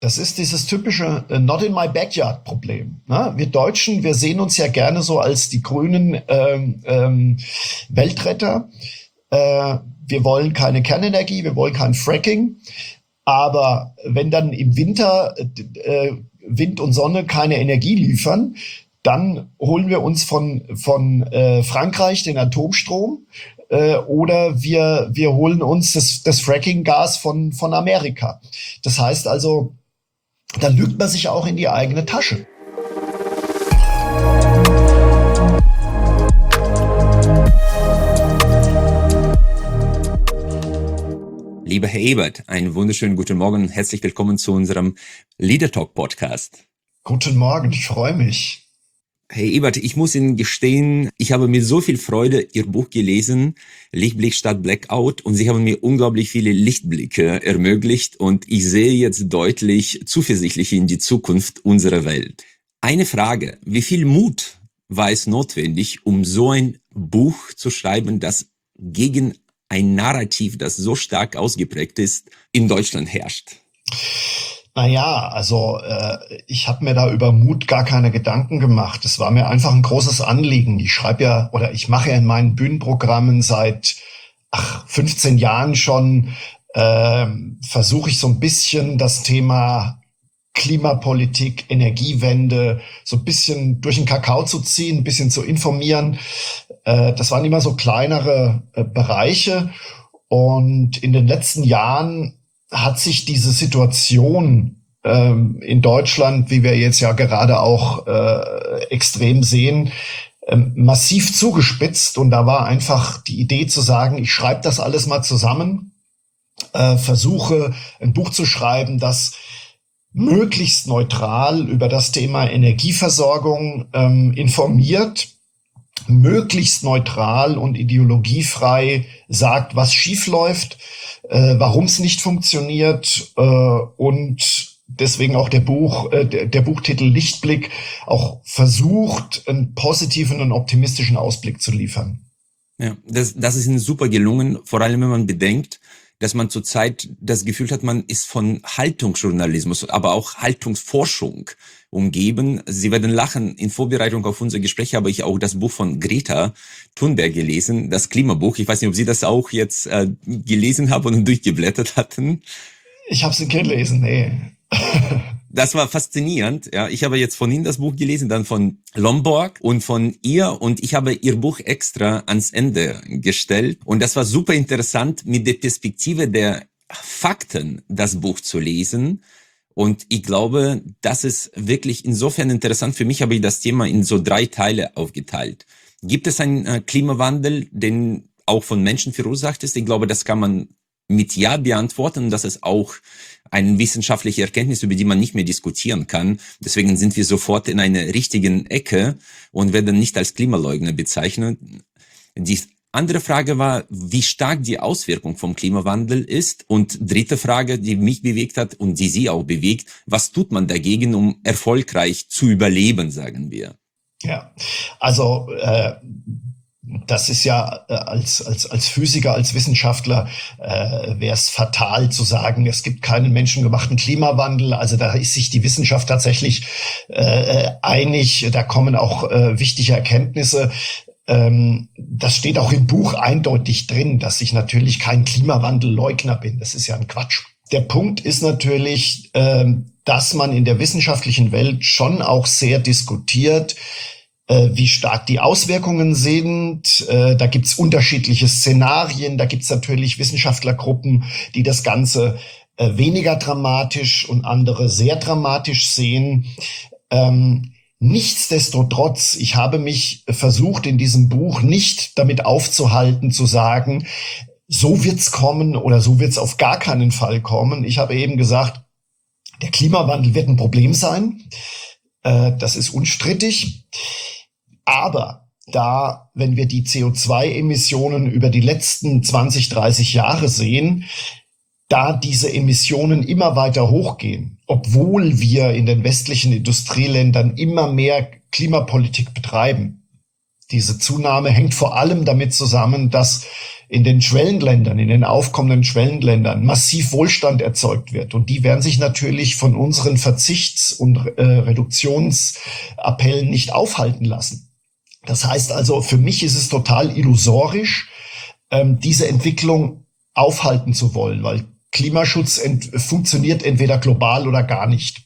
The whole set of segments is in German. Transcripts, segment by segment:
Das ist dieses typische Not in my backyard Problem. Ne? Wir Deutschen, wir sehen uns ja gerne so als die grünen Weltretter. Wir wollen keine Kernenergie, wir wollen kein Fracking. Aber wenn dann im Winter Wind und Sonne keine Energie liefern, dann holen wir uns von Frankreich den Atomstrom oder wir holen uns das Fracking-Gas von Amerika. Das heißt also, da lügt man sich auch in die eigene Tasche. Lieber Herr Ebert, einen wunderschönen guten Morgen und herzlich willkommen zu unserem Leader Talk Podcast. Guten Morgen, ich freue mich. Herr Ebert, ich muss Ihnen gestehen, ich habe mit so viel Freude Ihr Buch gelesen, Lichtblick statt Blackout, und Sie haben mir unglaublich viele Lichtblicke ermöglicht und ich sehe jetzt deutlich zuversichtlich in die Zukunft unserer Welt. Eine Frage: Wie viel Mut war es notwendig, um so ein Buch zu schreiben, das gegen ein Narrativ, das so stark ausgeprägt ist, in Deutschland herrscht? Naja, also ich habe mir da über Mut gar keine Gedanken gemacht. Es war mir einfach ein großes Anliegen. Ich mache ja in meinen Bühnenprogrammen seit 15 Jahren schon, versuche ich so ein bisschen das Thema Klimapolitik, Energiewende so ein bisschen durch den Kakao zu ziehen, ein bisschen zu informieren. Das waren immer so kleinere Bereiche. Und in den letzten Jahren hat sich diese Situation in Deutschland, wie wir jetzt ja gerade auch extrem sehen, massiv zugespitzt. Und da war einfach die Idee zu sagen, ich schreibe das alles mal zusammen, versuche ein Buch zu schreiben, das möglichst neutral über das Thema Energieversorgung informiert, möglichst neutral und ideologiefrei sagt, was schief läuft, warum es nicht funktioniert, und deswegen auch der Buchtitel Lichtblick auch versucht, einen positiven und optimistischen Ausblick zu liefern. Ja, das ist Ihnen super gelungen, vor allem wenn man bedenkt, dass man zurzeit das Gefühl hat, man ist von Haltungsjournalismus, aber auch Haltungsforschung umgeben. Sie werden lachen, in Vorbereitung auf unser Gespräch habe ich auch das Buch von Greta Thunberg gelesen, das Klimabuch. Ich weiß nicht, ob Sie das auch jetzt gelesen haben und durchgeblättert hatten. Ich habe es nicht gelesen, nee. Das war faszinierend. Ja, ich habe jetzt von Ihnen das Buch gelesen, dann von Lomborg und von ihr, und ich habe Ihr Buch extra ans Ende gestellt. Und das war super interessant, mit der Perspektive der Fakten das Buch zu lesen. Und ich glaube, das ist wirklich insofern interessant. Für mich habe ich das Thema in so 3 Teile aufgeteilt. Gibt es einen Klimawandel, den auch von Menschen verursacht ist? Ich glaube, das kann man mit Ja beantworten. Das ist auch eine wissenschaftliche Erkenntnis, über die man nicht mehr diskutieren kann. Deswegen sind wir sofort in einer richtigen Ecke und werden nicht als Klimaleugner bezeichnet. Die andere Frage war, wie stark die Auswirkung vom Klimawandel ist. Und dritte Frage, die mich bewegt hat und die Sie auch bewegt: Was tut man dagegen, um erfolgreich zu überleben, sagen wir? Ja, also das ist ja als Physiker, als Wissenschaftler wäre es fatal zu sagen, es gibt keinen menschengemachten Klimawandel. Also da ist sich die Wissenschaft tatsächlich einig. Da kommen auch wichtige Erkenntnisse. Das steht auch im Buch eindeutig drin, dass ich natürlich kein Klimawandelleugner bin. Das ist ja ein Quatsch. Der Punkt ist natürlich, dass man in der wissenschaftlichen Welt schon auch sehr diskutiert, wie stark die Auswirkungen sind. Da gibt's unterschiedliche Szenarien. Da gibt's natürlich Wissenschaftlergruppen, die das Ganze weniger dramatisch und andere sehr dramatisch sehen. Nichtsdestotrotz, ich habe mich versucht, in diesem Buch nicht damit aufzuhalten, zu sagen, so wird's kommen oder so wird's auf gar keinen Fall kommen. Ich habe eben gesagt, der Klimawandel wird ein Problem sein. Das ist unstrittig. Aber wenn wir die CO2-Emissionen über die letzten 20, 30 Jahre sehen, da diese Emissionen immer weiter hochgehen, obwohl wir in den westlichen Industrieländern immer mehr Klimapolitik betreiben. Diese Zunahme hängt vor allem damit zusammen, dass in den Schwellenländern, in den aufkommenden Schwellenländern massiv Wohlstand erzeugt wird. Und die werden sich natürlich von unseren Verzichts- und Reduktionsappellen nicht aufhalten lassen. Das heißt also, für mich ist es total illusorisch, diese Entwicklung aufhalten zu wollen, weil Klimaschutz funktioniert entweder global oder gar nicht.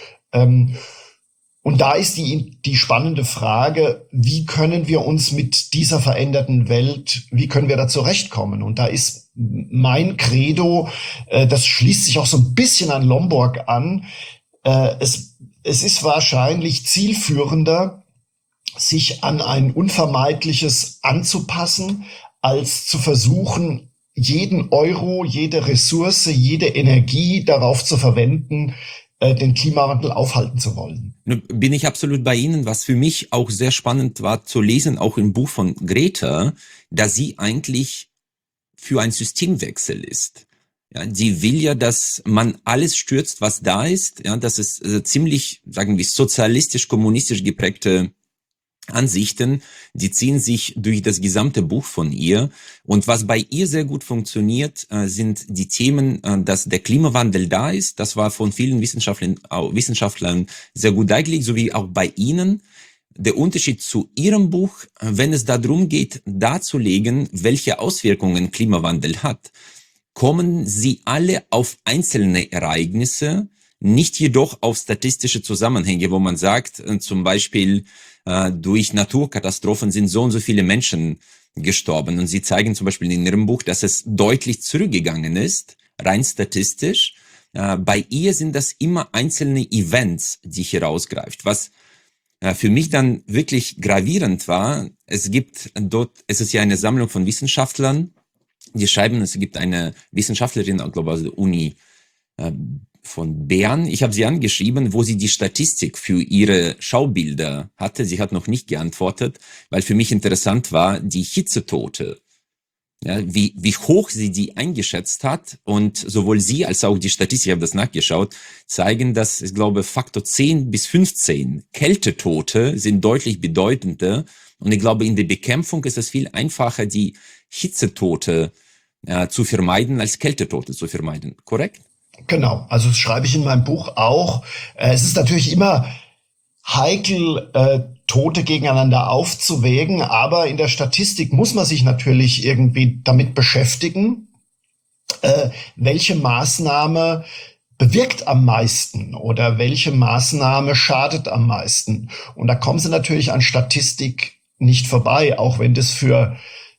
Und da ist die spannende Frage, wie können wir uns mit dieser veränderten Welt, wie können wir da zurechtkommen? Und da ist mein Credo, das schließt sich auch so ein bisschen an Lomborg an, es ist wahrscheinlich zielführender, sich an ein Unvermeidliches anzupassen, als zu versuchen, jeden Euro, jede Ressource, jede Energie darauf zu verwenden, den Klimawandel aufhalten zu wollen. Bin ich absolut bei Ihnen, was für mich auch sehr spannend war zu lesen, auch im Buch von Greta, dass sie eigentlich für einen Systemwechsel ist. Ja, die will ja, dass man alles stürzt, was da ist. Ja, das ist ziemlich, sagen wir, sozialistisch-kommunistisch geprägte Ansichten, die ziehen sich durch das gesamte Buch von ihr. Und was bei ihr sehr gut funktioniert, sind die Themen, dass der Klimawandel da ist. Das war von vielen Wissenschaftlern sehr gut dargelegt, sowie auch bei Ihnen. Der Unterschied zu Ihrem Buch, wenn es darum geht, darzulegen, welche Auswirkungen Klimawandel hat, kommen Sie alle auf einzelne Ereignisse, nicht jedoch auf statistische Zusammenhänge, wo man sagt, zum Beispiel, durch Naturkatastrophen sind so und so viele Menschen gestorben. Und Sie zeigen zum Beispiel in Ihrem Buch, dass es deutlich zurückgegangen ist, rein statistisch. Bei ihr sind das immer einzelne Events, die hier rausgreift. Was für mich dann wirklich gravierend war, es ist ja eine Sammlung von Wissenschaftlern, die schreiben, es gibt eine Wissenschaftlerin, glaube ich, aus der Uni von Bern. Ich habe sie angeschrieben, wo sie die Statistik für ihre Schaubilder hatte. Sie hat noch nicht geantwortet, weil für mich interessant war, die Hitzetote, ja, wie hoch sie die eingeschätzt hat. Und sowohl sie als auch die Statistik, ich habe das nachgeschaut, zeigen, dass, ich glaube, Faktor 10 bis 15 Kältetote sind deutlich bedeutender. Und ich glaube, in der Bekämpfung ist es viel einfacher, die Hitzetote zu vermeiden, als Kältetote zu vermeiden. Korrekt? Genau, also das schreibe ich in meinem Buch auch. Es ist natürlich immer heikel, Tote gegeneinander aufzuwägen, aber in der Statistik muss man sich natürlich irgendwie damit beschäftigen, welche Maßnahme bewirkt am meisten oder welche Maßnahme schadet am meisten. Und da kommen Sie natürlich an Statistik nicht vorbei, auch wenn das für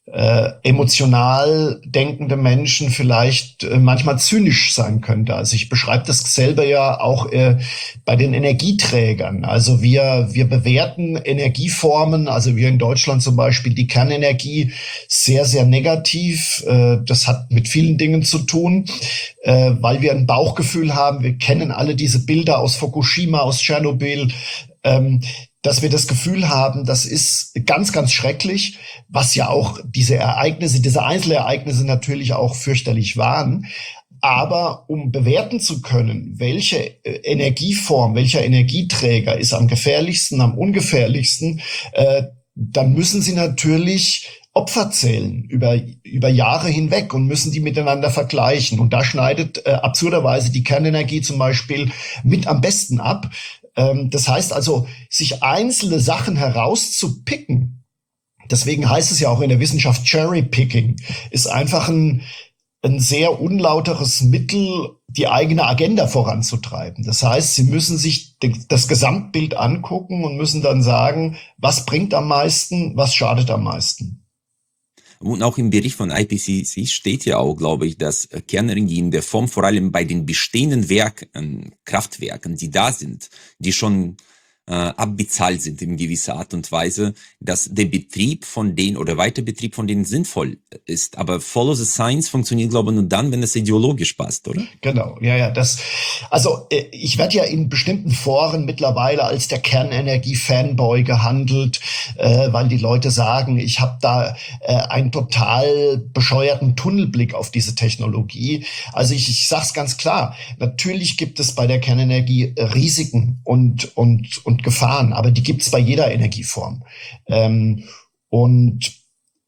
emotional denkende Menschen vielleicht manchmal zynisch sein könnte. Also ich beschreibe das selber ja auch bei den Energieträgern. Also wir bewerten Energieformen, also wir in Deutschland zum Beispiel die Kernenergie sehr, sehr negativ. Das hat mit vielen Dingen zu tun, weil wir ein Bauchgefühl haben. Wir kennen alle diese Bilder aus Fukushima, aus Tschernobyl, dass wir das Gefühl haben, das ist ganz, ganz schrecklich, was ja auch diese Einzelereignisse natürlich auch fürchterlich waren. Aber um bewerten zu können, welche Energieform, welcher Energieträger ist am gefährlichsten, am ungefährlichsten, dann müssen Sie natürlich Opfer zählen über Jahre hinweg und müssen die miteinander vergleichen. Und da schneidet absurderweise die Kernenergie zum Beispiel mit am besten ab. Das heißt also, sich einzelne Sachen herauszupicken, deswegen heißt es ja auch in der Wissenschaft Cherry-Picking, ist einfach ein sehr unlauteres Mittel, die eigene Agenda voranzutreiben. Das heißt, Sie müssen sich das Gesamtbild angucken und müssen dann sagen, was bringt am meisten, was schadet am meisten. Und auch im Bericht von IPCC steht ja auch, glaube ich, dass Kernenergie in der Form vor allem bei den bestehenden Kraftwerken, die da sind, die schon abbezahlt sind in gewisser Art und Weise, dass der Betrieb von denen oder Weiterbetrieb von denen sinnvoll ist. Aber Follow the Science funktioniert, glaube ich, nur dann, wenn es ideologisch passt, oder? Genau, ja, also ich werde ja in bestimmten Foren mittlerweile als der Kernenergie-Fanboy gehandelt, weil die Leute sagen, ich habe da einen total bescheuerten Tunnelblick auf diese Technologie. Also ich sage es ganz klar, natürlich gibt es bei der Kernenergie Risiken und Gefahren, aber die gibt es bei jeder Energieform. Und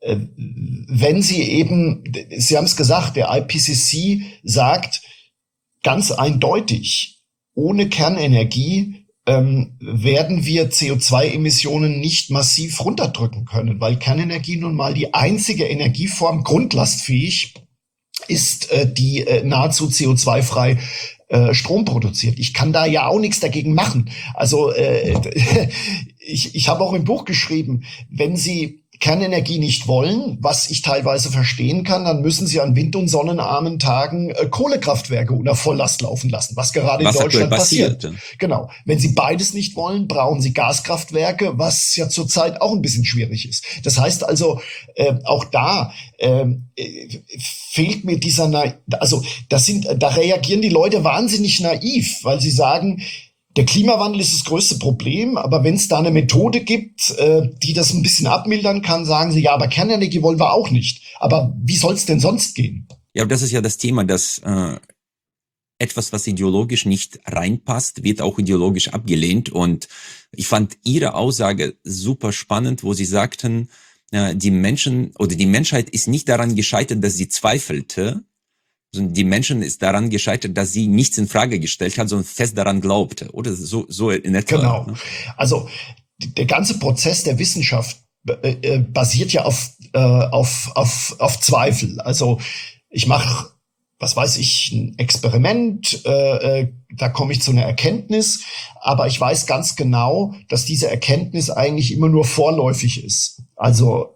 wenn Sie eben, Sie haben es gesagt, der IPCC sagt ganz eindeutig, ohne Kernenergie werden wir CO2-Emissionen nicht massiv runterdrücken können, weil Kernenergie nun mal die einzige Energieform grundlastfähig ist, die nahezu CO2-frei Strom produziert. Ich kann da ja auch nichts dagegen machen. Also ich habe auch im Buch geschrieben, wenn Sie Kernenergie nicht wollen, was ich teilweise verstehen kann, dann müssen sie an wind- und sonnenarmen Tagen Kohlekraftwerke unter Volllast laufen lassen, was gerade in Deutschland passiert. Genau. Wenn sie beides nicht wollen, brauchen sie Gaskraftwerke, was ja zurzeit auch ein bisschen schwierig ist. Das heißt also, auch da fehlt mir da reagieren die Leute wahnsinnig naiv, weil sie sagen, der Klimawandel ist das größte Problem, aber wenn es da eine Methode gibt, die das ein bisschen abmildern kann, sagen sie, ja, aber Kernenergie wollen wir auch nicht. Aber wie soll es denn sonst gehen? Ja, aber das ist ja das Thema, dass etwas, was ideologisch nicht reinpasst, wird auch ideologisch abgelehnt. Und ich fand Ihre Aussage super spannend, wo Sie sagten, die Menschen oder die Menschheit ist nicht daran gescheitert, dass sie zweifelte, sondern die Menschen ist daran gescheitert, dass sie nichts in Frage gestellt hat, sondern fest daran glaubte. Oder so in etwa. Genau. Also der ganze Prozess der Wissenschaft basiert ja auf Zweifel. Also ich mache, was weiß ich, ein Experiment, da komme ich zu einer Erkenntnis, aber ich weiß ganz genau, dass diese Erkenntnis eigentlich immer nur vorläufig ist. Also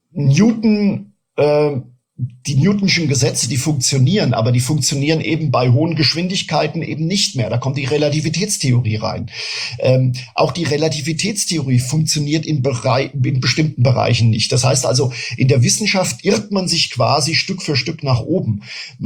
die Newtonschen Gesetze, die funktionieren, aber die funktionieren eben bei hohen Geschwindigkeiten eben nicht mehr. Da kommt die Relativitätstheorie rein. Auch die Relativitätstheorie funktioniert in bestimmten Bereichen nicht. Das heißt also, in der Wissenschaft irrt man sich quasi Stück für Stück nach oben.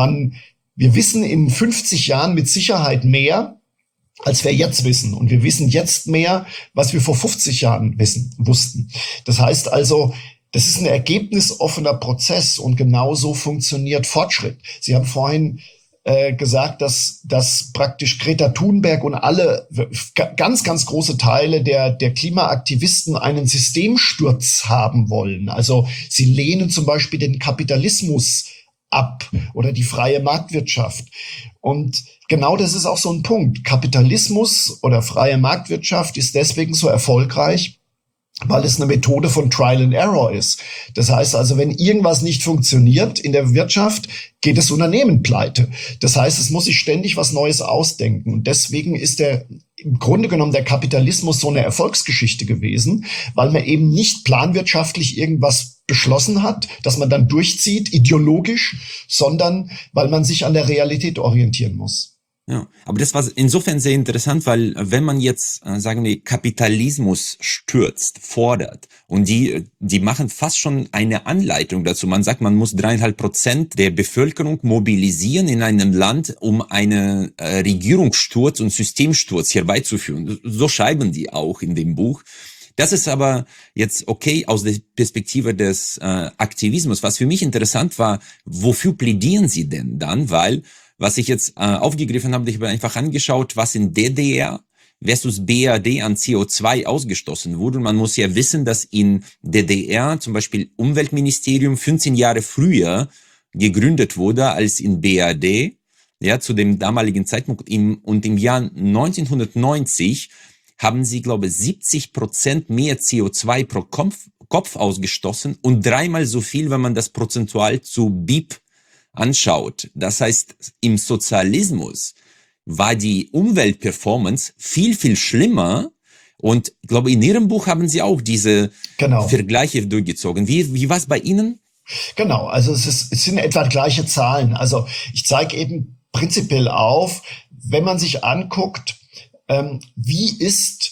Wir wissen in 50 Jahren mit Sicherheit mehr, als wir jetzt wissen. Und wir wissen jetzt mehr, was wir vor 50 Jahren wussten. Das heißt also, das ist ein ergebnisoffener Prozess und genauso funktioniert Fortschritt. Sie haben vorhin gesagt, dass praktisch Greta Thunberg und alle ganz, ganz große Teile der Klimaaktivisten einen Systemsturz haben wollen. Also sie lehnen zum Beispiel den Kapitalismus ab oder die freie Marktwirtschaft. Und genau das ist auch so ein Punkt. Kapitalismus oder freie Marktwirtschaft ist deswegen so erfolgreich, weil es eine Methode von Trial and Error ist. Das heißt also, wenn irgendwas nicht funktioniert in der Wirtschaft, geht das Unternehmen pleite. Das heißt, es muss sich ständig was Neues ausdenken. Und deswegen ist im Grunde genommen der Kapitalismus so eine Erfolgsgeschichte gewesen, weil man eben nicht planwirtschaftlich irgendwas beschlossen hat, dass man dann durchzieht, ideologisch, sondern weil man sich an der Realität orientieren muss. Ja, aber das war insofern sehr interessant, weil wenn man jetzt, sagen wir, Kapitalismus stürzt, fordert und die machen fast schon eine Anleitung dazu. Man sagt, man muss 3,5% der Bevölkerung mobilisieren in einem Land, um einen Regierungssturz und Systemsturz herbeizuführen. So schreiben die auch in dem Buch. Das ist aber jetzt okay aus der Perspektive des Aktivismus. Was für mich interessant war, wofür plädieren sie denn dann? Weil was ich jetzt aufgegriffen habe, ich habe einfach angeschaut, was in DDR versus BRD an CO2 ausgestoßen wurde. Und man muss ja wissen, dass in DDR zum Beispiel Umweltministerium 15 Jahre früher gegründet wurde als in BRD, ja, zu dem damaligen Zeitpunkt. Und im Jahr 1990 haben sie, glaube ich, 70% mehr CO2 pro Kopf ausgestoßen und 3-mal so viel, wenn man das prozentual zu BIP anschaut. Das heißt, im Sozialismus war die Umweltperformance viel, viel schlimmer. Und ich glaube, in Ihrem Buch haben Sie auch diese Vergleiche durchgezogen. Wie war es bei Ihnen? Genau, also es sind etwa gleiche Zahlen. Also ich zeige eben prinzipiell auf, wenn man sich anguckt, wie ist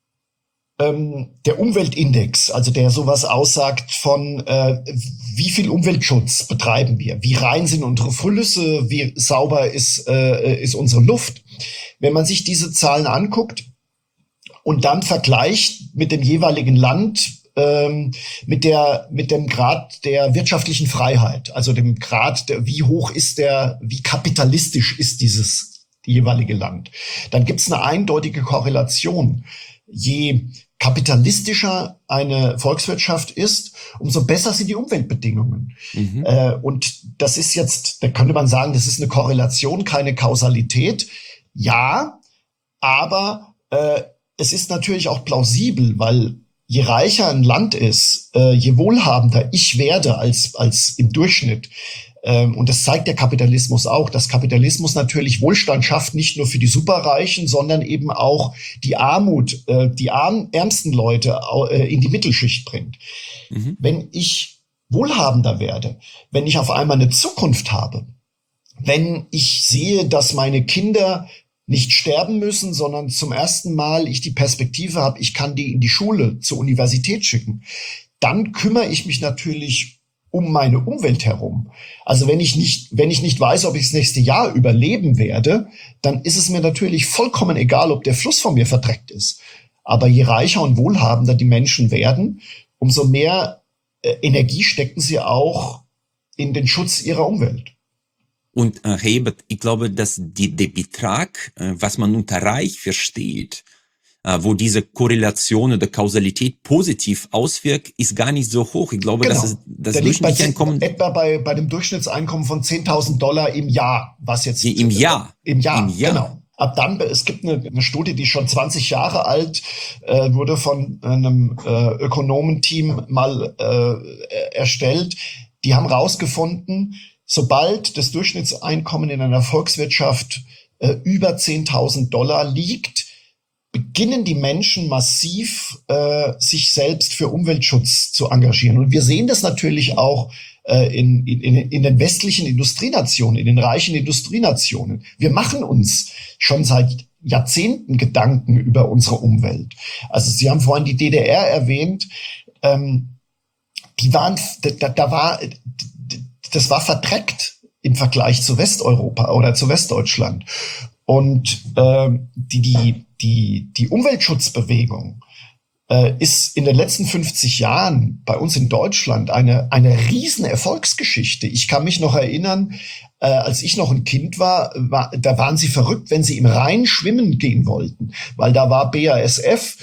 der Umweltindex, also der sowas aussagt von, wie viel Umweltschutz betreiben wir, wie rein sind unsere Flüsse, wie sauber ist unsere Luft. Wenn man sich diese Zahlen anguckt und dann vergleicht mit dem jeweiligen Land, mit dem Grad der wirtschaftlichen Freiheit, also dem Grad, wie kapitalistisch ist dieses jeweilige Land, dann gibt es eine eindeutige Korrelation. Je kapitalistischer eine Volkswirtschaft ist, umso besser sind die Umweltbedingungen. Und das ist jetzt, da könnte man sagen, das ist eine Korrelation, keine Kausalität. Ja, aber es ist natürlich auch plausibel, weil je reicher ein Land ist, je wohlhabender ich werde als im Durchschnitt. Und das zeigt der Kapitalismus auch, dass Kapitalismus natürlich Wohlstand schafft, nicht nur für die Superreichen, sondern eben auch die Armut, die ärmsten Leute in die Mittelschicht bringt. Wenn ich wohlhabender werde, wenn ich auf einmal eine Zukunft habe, wenn ich sehe, dass meine Kinder nicht sterben müssen, sondern zum ersten Mal ich die Perspektive habe, ich kann die in die Schule, zur Universität schicken, dann kümmere ich mich natürlich um meine Umwelt herum. Also wenn ich nicht weiß, ob ich das nächste Jahr überleben werde, dann ist es mir natürlich vollkommen egal, ob der Fluss von mir verdreckt ist. Aber je reicher und wohlhabender die Menschen werden, umso mehr Energie stecken sie auch in den Schutz ihrer Umwelt. Und Herr Ebert, ich glaube, dass der Betrag, was man unter reich versteht, wo diese Korrelation oder Kausalität positiv auswirkt, ist gar nicht so hoch. Ich glaube, Genau. dass das durchschnittliche Einkommen etwa bei dem Durchschnittseinkommen von $10.000 im Jahr, was jetzt im Jahr, genau. Ab dann, es gibt eine Studie, die schon 20 Jahre alt, wurde von einem Ökonomenteam mal erstellt. Die haben rausgefunden, sobald das Durchschnittseinkommen in einer Volkswirtschaft über $10.000 liegt, beginnen die Menschen massiv, sich selbst für Umweltschutz zu engagieren. Und wir sehen das natürlich auch in den westlichen Industrienationen, in den reichen Industrienationen. Wir machen uns schon seit Jahrzehnten Gedanken über unsere Umwelt. Also Sie haben vorhin die DDR erwähnt. Das war verdreckt im Vergleich zu Westeuropa oder zu Westdeutschland. Und die Umweltschutzbewegung ist in den letzten 50 Jahren bei uns in Deutschland eine riesen Erfolgsgeschichte. Ich kann mich noch erinnern, als ich noch ein Kind war, da waren sie verrückt, wenn sie im Rhein schwimmen gehen wollten, weil da war BASF,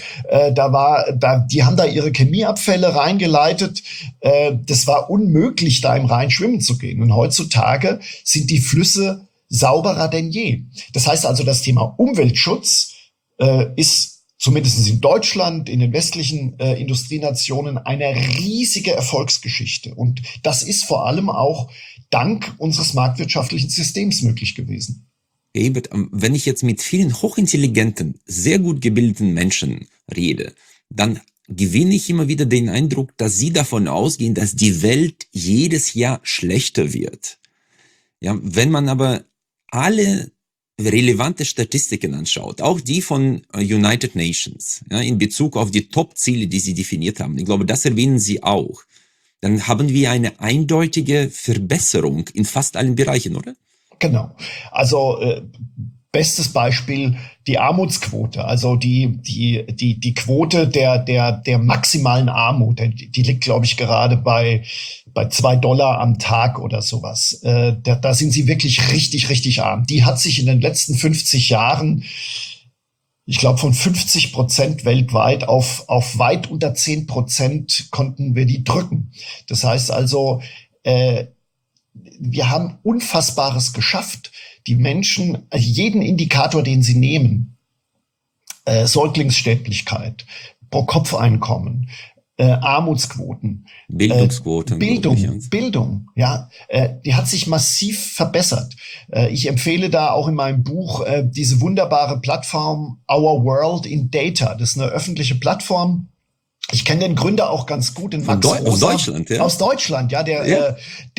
die haben da ihre Chemieabfälle reingeleitet. Das war unmöglich, da im Rhein schwimmen zu gehen. Und heutzutage sind die Flüsse sauberer denn je. Das heißt also, das Thema Umweltschutz ist zumindest in Deutschland, in den westlichen Industrienationen, eine riesige Erfolgsgeschichte. Und das ist vor allem auch dank unseres marktwirtschaftlichen Systems möglich gewesen. Ebert, wenn ich jetzt mit vielen hochintelligenten, sehr gut gebildeten Menschen rede, dann gewinne ich immer wieder den Eindruck, dass sie davon ausgehen, dass die Welt jedes Jahr schlechter wird. Ja, wenn man aber alle relevante Statistiken anschaut, auch die von United Nations, ja, in Bezug auf die Top-Ziele, die sie definiert haben, ich glaube, das erwähnen sie auch, dann haben wir eine eindeutige Verbesserung in fast allen Bereichen, oder? Genau. Also bestes Beispiel die Armutsquote, also die Quote der maximalen Armut, die liegt, glaube ich, gerade bei $2 am Tag oder sowas. Da sind sie wirklich richtig, richtig arm. Die hat sich in den letzten 50 Jahren, ich glaube, von 50% weltweit auf weit unter 10% konnten wir die drücken. Das heißt also, wir haben Unfassbares geschafft. Die Menschen, jeden Indikator, den sie nehmen, Säuglingssterblichkeit, Pro-Kopf-Einkommen, Armutsquoten, Bildungsquote, Bildung, ja, die hat sich massiv verbessert. Ich empfehle da auch in meinem Buch diese wunderbare Plattform Our World in Data. Das ist eine öffentliche Plattform. Ich kenne den Gründer auch ganz gut, den Max Rosa. Aus Deutschland, ja. Aus Deutschland, ja, der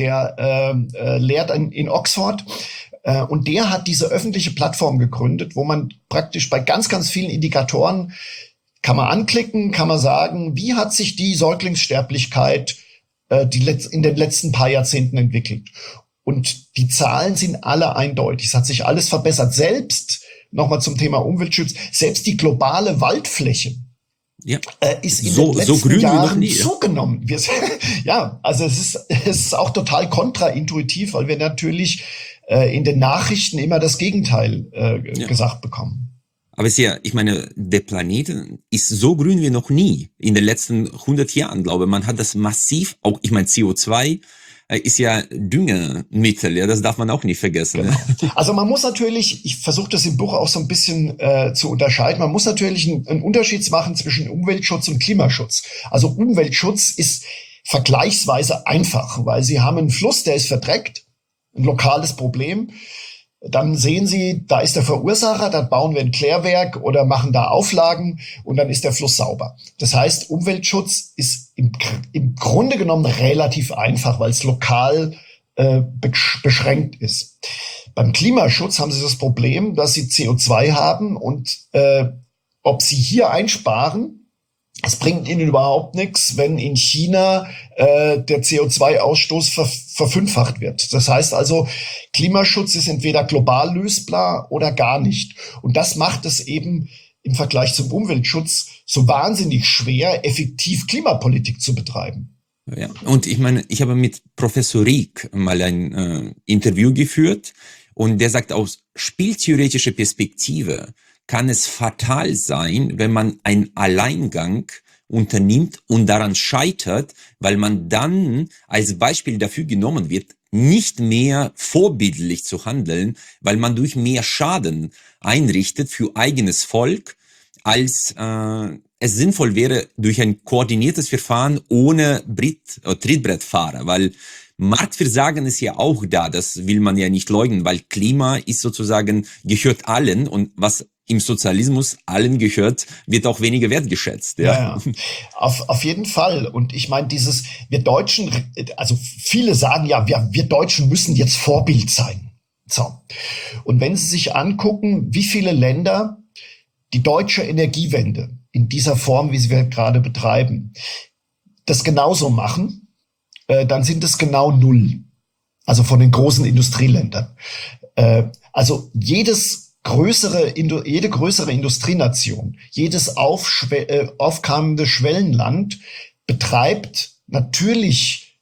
lehrt in Oxford. Und der hat diese öffentliche Plattform gegründet, wo man praktisch bei ganz, ganz vielen Indikatoren kann man anklicken, kann man sagen, wie hat sich die Säuglingssterblichkeit in den letzten paar Jahrzehnten entwickelt. Und die Zahlen sind alle eindeutig. Es hat sich alles verbessert. Selbst, nochmal zum Thema Umweltschutz, selbst die globale Waldfläche ist in den letzten Jahren zugenommen. Ja, also es ist auch total kontraintuitiv, weil wir natürlich in den Nachrichten immer das Gegenteil gesagt bekommen. Aber es ist ja, ich meine, der Planet ist so grün wie noch nie in den letzten 100 Jahren, glaube ich. Man hat das massiv, auch, ich meine, CO2 ist ja Düngemittel, ja, das darf man auch nicht vergessen. Genau. Also man muss natürlich, ich versuche das im Buch auch so ein bisschen zu unterscheiden, man muss natürlich einen Unterschied machen zwischen Umweltschutz und Klimaschutz. Also Umweltschutz ist vergleichsweise einfach, weil Sie haben einen Fluss, der ist verdreckt, ein lokales Problem. Dann sehen Sie, da ist der Verursacher, dann bauen wir ein Klärwerk oder machen da Auflagen und dann ist der Fluss sauber. Das heißt, Umweltschutz ist im Grunde genommen relativ einfach, weil es lokal beschränkt ist. Beim Klimaschutz haben Sie das Problem, dass Sie CO2 haben und ob Sie hier einsparen, es bringt Ihnen überhaupt nichts, wenn in China der CO2-Ausstoß verfünffacht wird. Das heißt also, Klimaschutz ist entweder global lösbar oder gar nicht. Und das macht es eben im Vergleich zum Umweltschutz so wahnsinnig schwer, effektiv Klimapolitik zu betreiben. Ja, und ich meine, ich habe mit Professor Rieck mal ein Interview geführt und der sagt, aus spieltheoretischer Perspektive kann es fatal sein, wenn man einen Alleingang unternimmt und daran scheitert, weil man dann als Beispiel dafür genommen wird, nicht mehr vorbildlich zu handeln, weil man durch mehr Schaden einrichtet für eigenes Volk, als es sinnvoll wäre durch ein koordiniertes Verfahren ohne Trittbrettfahrer, weil Marktversagen ist ja auch da, das will man ja nicht leugnen, weil Klima ist sozusagen, gehört allen und was im Sozialismus allen gehört, wird auch weniger wertgeschätzt. Ja. Ja. Auf jeden Fall. Und ich meine, wir Deutschen, also viele sagen ja, wir Deutschen müssen jetzt Vorbild sein. So. Und wenn Sie sich angucken, wie viele Länder die deutsche Energiewende in dieser Form, wie sie wir gerade betreiben, das genauso machen, dann sind es genau 0. Also von den großen Industrieländern. Also jede größere Industrienation, jedes aufkommende Schwellenland betreibt natürlich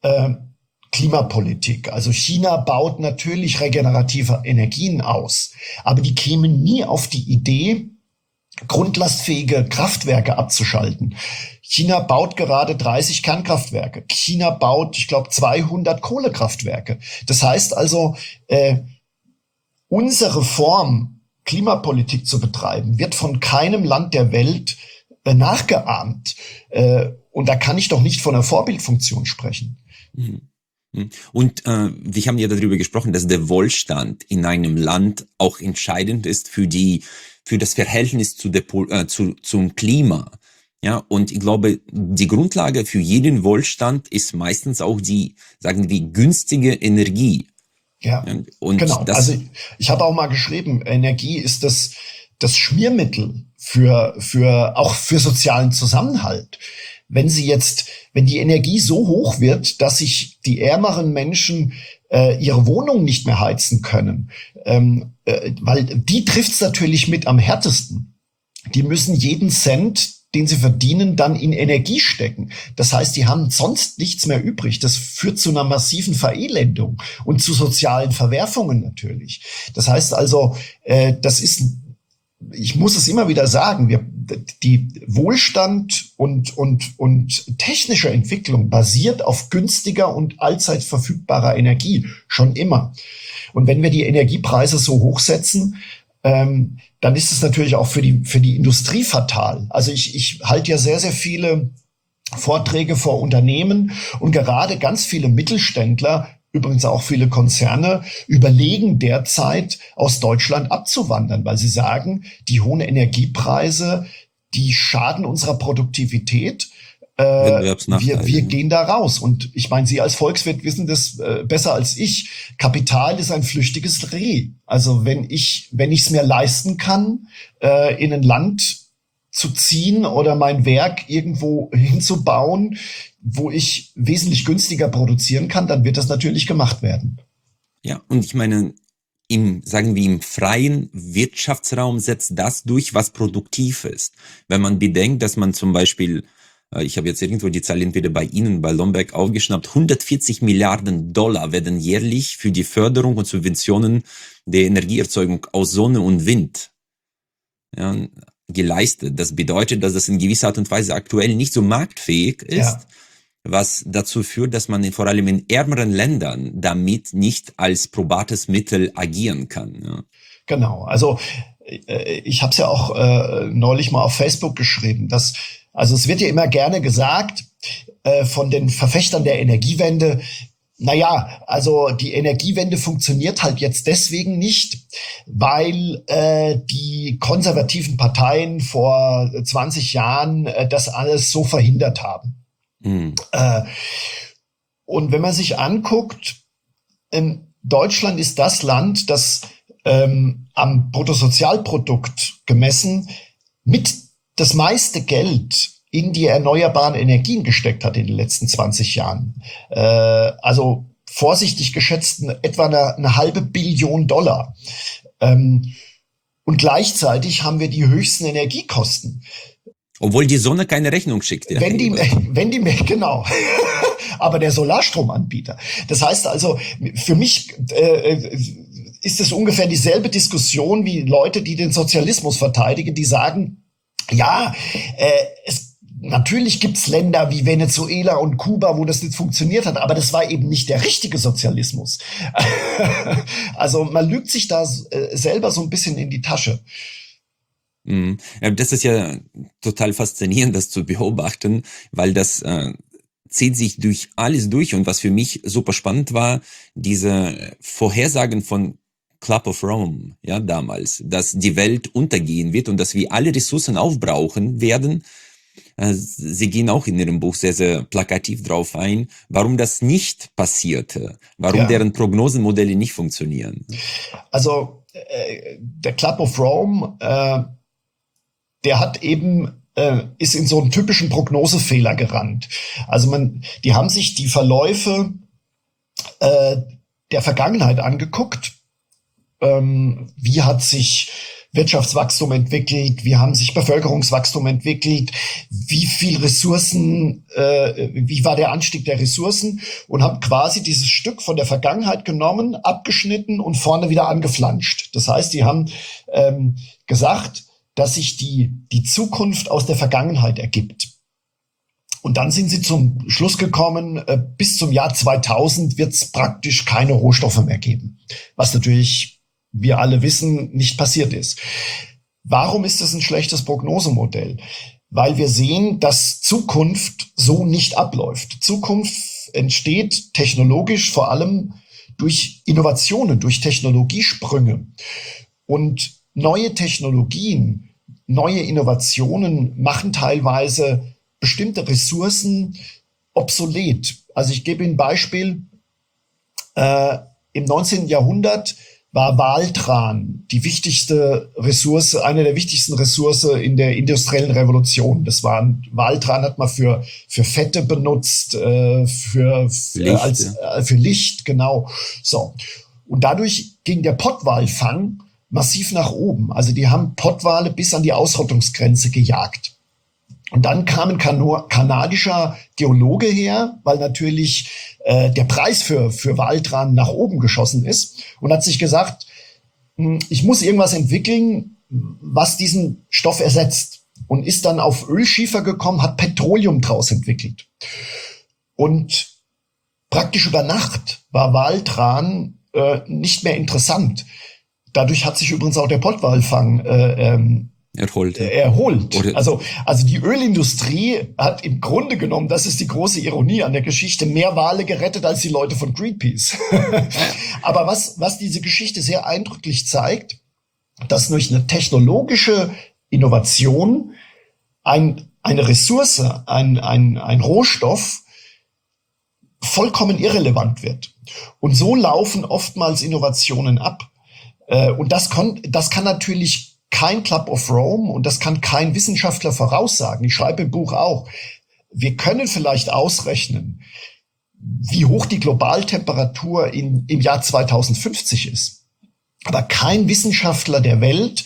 Klimapolitik. Also China baut natürlich regenerative Energien aus, aber die kämen nie auf die Idee, grundlastfähige Kraftwerke abzuschalten. China baut gerade 30 Kernkraftwerke. China baut, ich glaube, 200 Kohlekraftwerke. Das heißt also, unsere Form, Klimapolitik zu betreiben, wird von keinem Land der Welt nachgeahmt. Und da kann ich doch nicht von einer Vorbildfunktion sprechen. Und wir haben ja darüber gesprochen, dass der Wohlstand in einem Land auch entscheidend ist für das Verhältnis zum Klima. Ja, und ich glaube, die Grundlage für jeden Wohlstand ist meistens auch die, sagen wir, günstige Energie. Ja, und genau. Also ich habe auch mal geschrieben, Energie ist das Schmiermittel auch für sozialen Zusammenhalt. Wenn die Energie so hoch wird, dass sich die ärmeren Menschen ihre Wohnung nicht mehr heizen können, weil die trifft's natürlich mit am härtesten. Die müssen jeden Cent, den sie verdienen, dann in Energie stecken. Das heißt, die haben sonst nichts mehr übrig. Das führt zu einer massiven Verelendung und zu sozialen Verwerfungen natürlich. Das heißt also, ich muss es immer wieder sagen, die Wohlstand und technische Entwicklung basiert auf günstiger und allzeit verfügbarer Energie, schon immer. Und wenn wir die Energiepreise so hochsetzen, dann ist es natürlich auch für die Industrie fatal. Also ich halte ja sehr, sehr viele Vorträge vor Unternehmen und gerade ganz viele Mittelständler, übrigens auch viele Konzerne, überlegen derzeit aus Deutschland abzuwandern, weil sie sagen, die hohen Energiepreise, die schaden unserer Produktivität. Wir gehen da raus. Und ich meine, Sie als Volkswirt wissen das besser als ich. Kapital ist ein flüchtiges Reh. Also wenn ich es mir leisten kann, in ein Land zu ziehen oder mein Werk irgendwo hinzubauen, wo ich wesentlich günstiger produzieren kann, dann wird das natürlich gemacht werden. Ja, und ich meine, im freien Wirtschaftsraum setzt das durch, was produktiv ist. Wenn man bedenkt, dass man zum Beispiel Ich habe jetzt irgendwo die Zahl entweder bei Ihnen, bei Lomberg aufgeschnappt. 140 Milliarden Dollar werden jährlich für die Förderung und Subventionen der Energieerzeugung aus Sonne und Wind, ja, geleistet. Das bedeutet, dass das in gewisser Art und Weise aktuell nicht so marktfähig ist, Ja. was dazu führt, dass man vor allem in ärmeren Ländern damit nicht als probates Mittel agieren kann. Ja. Genau, also ich habe es ja auch neulich mal auf Facebook geschrieben, dass, also es wird ja immer gerne gesagt von den Verfechtern der Energiewende, naja, also die Energiewende funktioniert halt jetzt deswegen nicht, weil die konservativen Parteien vor 20 Jahren das alles so verhindert haben. Und wenn man sich anguckt, Deutschland ist das Land, das am Bruttosozialprodukt gemessen mit das meiste Geld in die erneuerbaren Energien gesteckt hat in den letzten 20 Jahren. Also vorsichtig geschätzt etwa eine halbe Billion Dollar. Und gleichzeitig haben wir die höchsten Energiekosten. Obwohl die Sonne keine Rechnung schickt. Ja. Wenn die, genau. Aber der Solarstromanbieter. Das heißt also, für mich ist es ungefähr dieselbe Diskussion wie Leute, die den Sozialismus verteidigen, die sagen, ja, natürlich gibt's Länder wie Venezuela und Kuba, wo das nicht funktioniert hat, aber das war eben nicht der richtige Sozialismus. Also man lügt sich da selber so ein bisschen in die Tasche. Das ist ja total faszinierend, das zu beobachten, weil das zieht sich durch alles durch. Und was für mich super spannend war, diese Vorhersagen von Club of Rome, ja, damals, dass die Welt untergehen wird und dass wir alle Ressourcen aufbrauchen werden. Sie gehen auch in Ihrem Buch sehr, sehr plakativ drauf ein, warum das nicht passierte, warum deren Prognosenmodelle nicht funktionieren. Also der Club of Rome, der hat eben ist in so einen typischen Prognosefehler gerannt. Also die haben sich die Verläufe der Vergangenheit angeguckt. Wie hat sich Wirtschaftswachstum entwickelt? Wie haben sich Bevölkerungswachstum entwickelt? Wie viel Ressourcen, wie war der Anstieg der Ressourcen? Und haben quasi dieses Stück von der Vergangenheit genommen, abgeschnitten und vorne wieder angeflanscht. Das heißt, die haben gesagt, dass sich die Zukunft aus der Vergangenheit ergibt. Und dann sind sie zum Schluss gekommen, bis zum Jahr 2000 wird es praktisch keine Rohstoffe mehr geben. Was natürlich, wir alle wissen, nicht passiert ist. Warum ist das ein schlechtes Prognosemodell? Weil wir sehen, dass Zukunft so nicht abläuft. Zukunft entsteht technologisch vor allem durch Innovationen, durch Technologiesprünge. Und neue Technologien, neue Innovationen machen teilweise bestimmte Ressourcen obsolet. Also ich gebe Ihnen ein Beispiel. Im 19. Jahrhundert war Waltran die wichtigste Ressource, eine der wichtigsten Ressourcen in der industriellen Revolution. Waltran hat man für Fette benutzt, für Licht, genau. So. Und dadurch ging der Pottwalfang massiv nach oben. Also die haben Pottwale bis an die Ausrottungsgrenze gejagt. Und dann kam ein kanadischer Geologe her, weil natürlich der Preis für Waltran nach oben geschossen ist und hat sich gesagt, ich muss irgendwas entwickeln, was diesen Stoff ersetzt. Und ist dann auf Ölschiefer gekommen, hat Petroleum draus entwickelt. Und praktisch über Nacht war Waltran nicht mehr interessant. Dadurch hat sich übrigens auch der Pottwalfang erholt. Also die Ölindustrie hat im Grunde genommen, das ist die große Ironie an der Geschichte, mehr Wale gerettet als die Leute von Greenpeace. Aber was diese Geschichte sehr eindrücklich zeigt, dass durch eine technologische Innovation eine Ressource, ein Rohstoff vollkommen irrelevant wird. Und so laufen oftmals Innovationen ab. Und das kann natürlich kein Club of Rome und das kann kein Wissenschaftler voraussagen. Ich schreibe im Buch auch, wir können vielleicht ausrechnen, wie hoch die Globaltemperatur im Jahr 2050 ist. Aber kein Wissenschaftler der Welt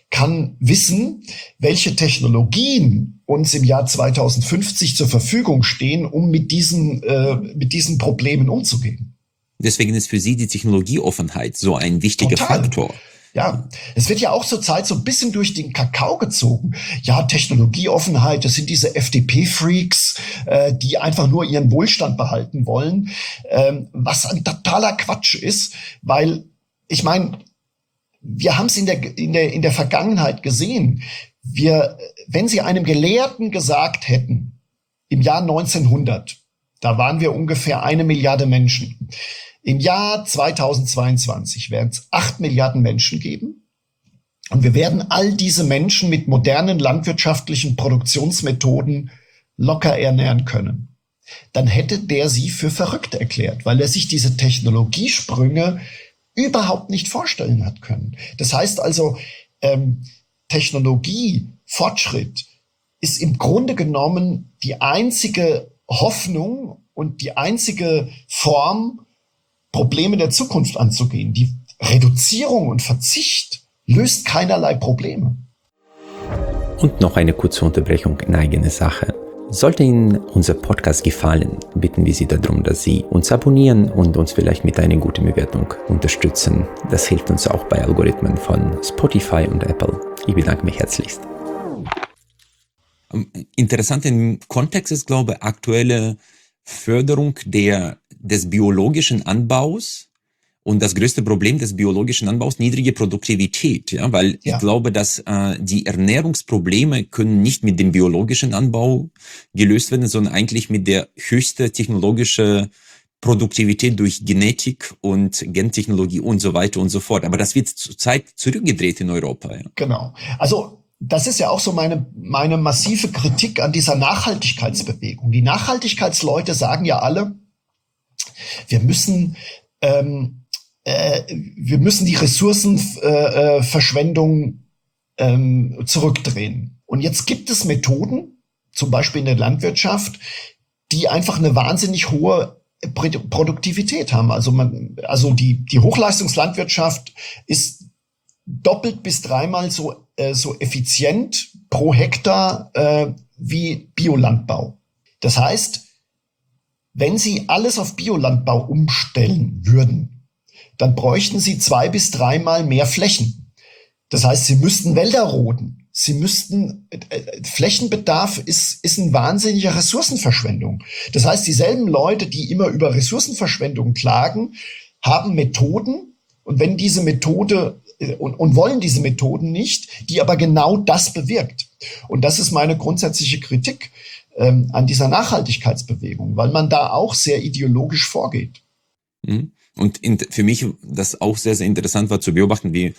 kann wissen, welche Technologien uns im Jahr 2050 zur Verfügung stehen, um mit diesen Problemen umzugehen. Deswegen ist für Sie die Technologieoffenheit so ein wichtiger Faktor. Ja, es wird ja auch zurzeit so ein bisschen durch den Kakao gezogen. Ja, Technologieoffenheit, das sind diese FDP-Freaks, die einfach nur ihren Wohlstand behalten wollen, was ein totaler Quatsch ist, weil, ich meine, wir haben es in der Vergangenheit gesehen. Wenn Sie einem Gelehrten gesagt hätten, im Jahr 1900, da waren wir ungefähr 1 Milliarde Menschen. Im Jahr 2022 werden es 8 Milliarden Menschen geben. Und wir werden all diese Menschen mit modernen landwirtschaftlichen Produktionsmethoden locker ernähren können. Dann hätte der sie für verrückt erklärt, weil er sich diese Technologiesprünge überhaupt nicht vorstellen hat können. Das heißt also, Technologiefortschritt ist im Grunde genommen die einzige Hoffnung und die einzige Form, Probleme der Zukunft anzugehen. Die Reduzierung und Verzicht löst keinerlei Probleme. Und noch eine kurze Unterbrechung in eigener Sache. Sollte Ihnen unser Podcast gefallen, bitten wir Sie darum, dass Sie uns abonnieren und uns vielleicht mit einer guten Bewertung unterstützen. Das hilft uns auch bei Algorithmen von Spotify und Apple. Ich bedanke mich herzlichst. Interessant im Kontext ist, glaube ich, aktuelle Förderung des biologischen Anbaus und das größte Problem des biologischen Anbaus, niedrige Produktivität, ja, weil ich glaube, dass die Ernährungsprobleme können nicht mit dem biologischen Anbau gelöst werden, sondern eigentlich mit der höchsten technologischen Produktivität durch Genetik und Gentechnologie und so weiter und so fort. Aber das wird zurzeit zurückgedreht in Europa. Ja. Genau. Also das ist ja auch so meine massive Kritik an dieser Nachhaltigkeitsbewegung. Die Nachhaltigkeitsleute sagen ja alle, wir müssen die Ressourcenverschwendung zurückdrehen. Und jetzt gibt es Methoden, zum Beispiel in der Landwirtschaft, die einfach eine wahnsinnig hohe Produktivität haben. Also die Hochleistungslandwirtschaft ist doppelt bis dreimal so effizient pro Hektar wie Biolandbau. Das heißt, wenn Sie alles auf Biolandbau umstellen würden, dann bräuchten Sie 2 bis 3 Mal mehr Flächen. Das heißt, Sie müssten Wälder roden. Flächenbedarf ist eine wahnsinnige Ressourcenverschwendung. Das heißt, dieselben Leute, die immer über Ressourcenverschwendung klagen, haben Methoden und wenn diese Methode und wollen diese Methoden nicht, die aber genau das bewirkt. Und das ist meine grundsätzliche Kritik an dieser Nachhaltigkeitsbewegung, weil man da auch sehr ideologisch vorgeht. Und für mich das auch sehr, sehr interessant war zu beobachten, wie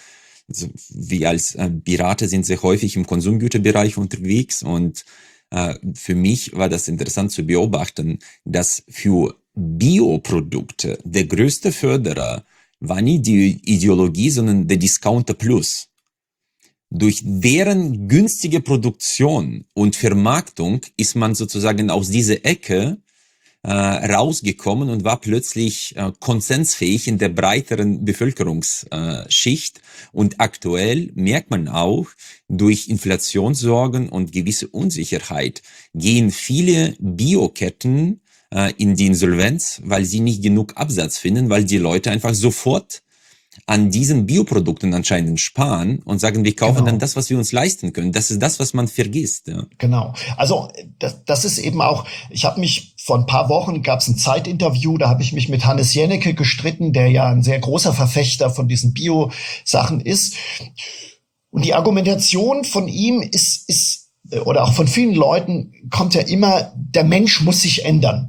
als Berater sind sehr häufig im Konsumgüterbereich unterwegs und für mich war das interessant zu beobachten, dass für Bioprodukte der größte Förderer war nie die Ideologie, sondern der Discounter Plus. Durch deren günstige Produktion und Vermarktung ist man sozusagen aus dieser Ecke rausgekommen und war plötzlich konsensfähig in der breiteren Bevölkerungsschicht. Und aktuell merkt man auch, durch Inflationssorgen und gewisse Unsicherheit gehen viele Bioketten in die Insolvenz, weil sie nicht genug Absatz finden, weil die Leute einfach sofort an diesen Bioprodukten anscheinend sparen und sagen, wir kaufen dann das, was wir uns leisten können. Das ist das, was man vergisst. Ja. Genau. Also das ist eben auch, ich habe mich vor ein paar Wochen, gab es ein Zeitinterview, da habe ich mich mit Hannes Jennecke gestritten, der ja ein sehr großer Verfechter von diesen Bio-Sachen ist. Und die Argumentation von ihm ist oder auch von vielen Leuten kommt ja immer, der Mensch muss sich ändern.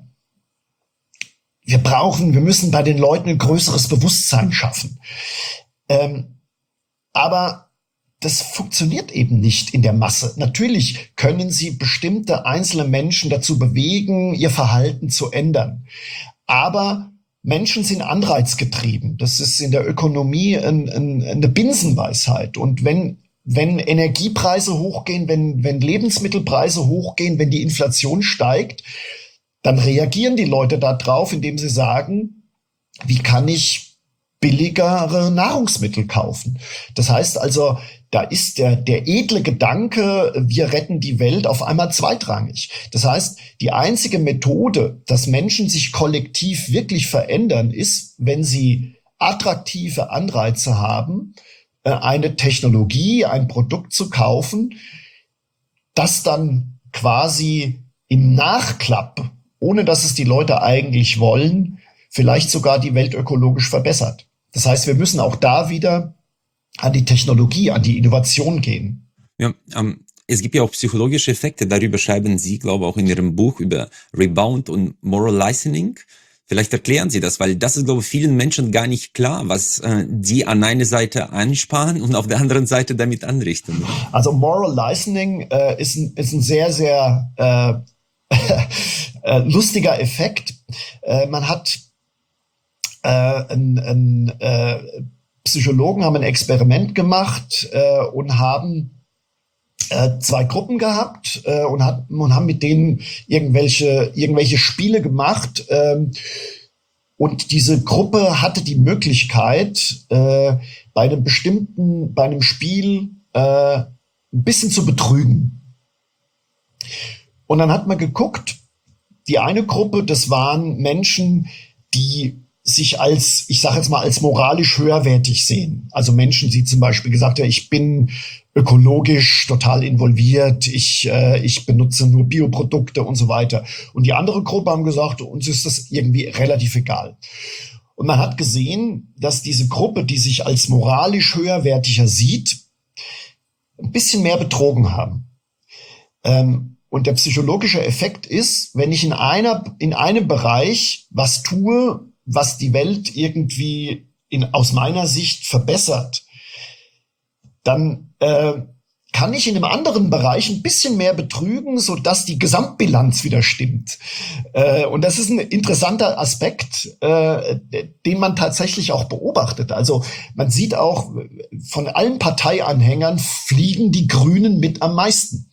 Wir müssen bei den Leuten ein größeres Bewusstsein schaffen. Aber das funktioniert eben nicht in der Masse. Natürlich können sie bestimmte einzelne Menschen dazu bewegen, ihr Verhalten zu ändern. Aber Menschen sind anreizgetrieben. Das ist in der Ökonomie eine Binsenweisheit. Und wenn Energiepreise hochgehen, wenn Lebensmittelpreise hochgehen, wenn die Inflation steigt, dann reagieren die Leute da drauf, indem sie sagen, wie kann ich billigere Nahrungsmittel kaufen. Das heißt also, da ist der edle Gedanke, wir retten die Welt, auf einmal zweitrangig. Das heißt, die einzige Methode, dass Menschen sich kollektiv wirklich verändern, ist, wenn sie attraktive Anreize haben, eine Technologie, ein Produkt zu kaufen, das dann quasi im Nachklapp, ohne dass es die Leute eigentlich wollen, vielleicht sogar die Welt ökologisch verbessert. Das heißt, wir müssen auch da wieder an die Technologie, an die Innovation gehen. Ja, es gibt ja auch psychologische Effekte. Darüber schreiben Sie, glaube ich, auch in Ihrem Buch über Rebound und Moral Licensing. Vielleicht erklären Sie das, weil das ist, glaube ich, vielen Menschen gar nicht klar, was die an einer Seite ansparen und auf der anderen Seite damit anrichten. Also Moral Licensing ist ein sehr, sehr lustiger Effekt. Man hat Psychologen haben ein Experiment gemacht und haben zwei Gruppen gehabt und haben mit denen irgendwelche Spiele gemacht. Und diese Gruppe hatte die Möglichkeit, bei einem Spiel ein bisschen zu betrügen. Und dann hat man geguckt, die eine Gruppe, das waren Menschen, die sich als, ich sage jetzt mal, als moralisch höherwertig sehen. Also Menschen, die zum Beispiel gesagt haben, ich bin ökologisch total involviert, ich benutze nur Bioprodukte und so weiter. Und die andere Gruppe haben gesagt, uns ist das irgendwie relativ egal. Und man hat gesehen, dass diese Gruppe, die sich als moralisch höherwertiger sieht, ein bisschen mehr betrogen haben. Und der psychologische Effekt ist, wenn ich in einem Bereich was tue, was die Welt irgendwie aus meiner Sicht verbessert, dann kann ich in einem anderen Bereich ein bisschen mehr betrügen, sodass die Gesamtbilanz wieder stimmt. Und das ist ein interessanter Aspekt, den man tatsächlich auch beobachtet. Also man sieht auch, von allen Parteianhängern fliegen die Grünen mit am meisten.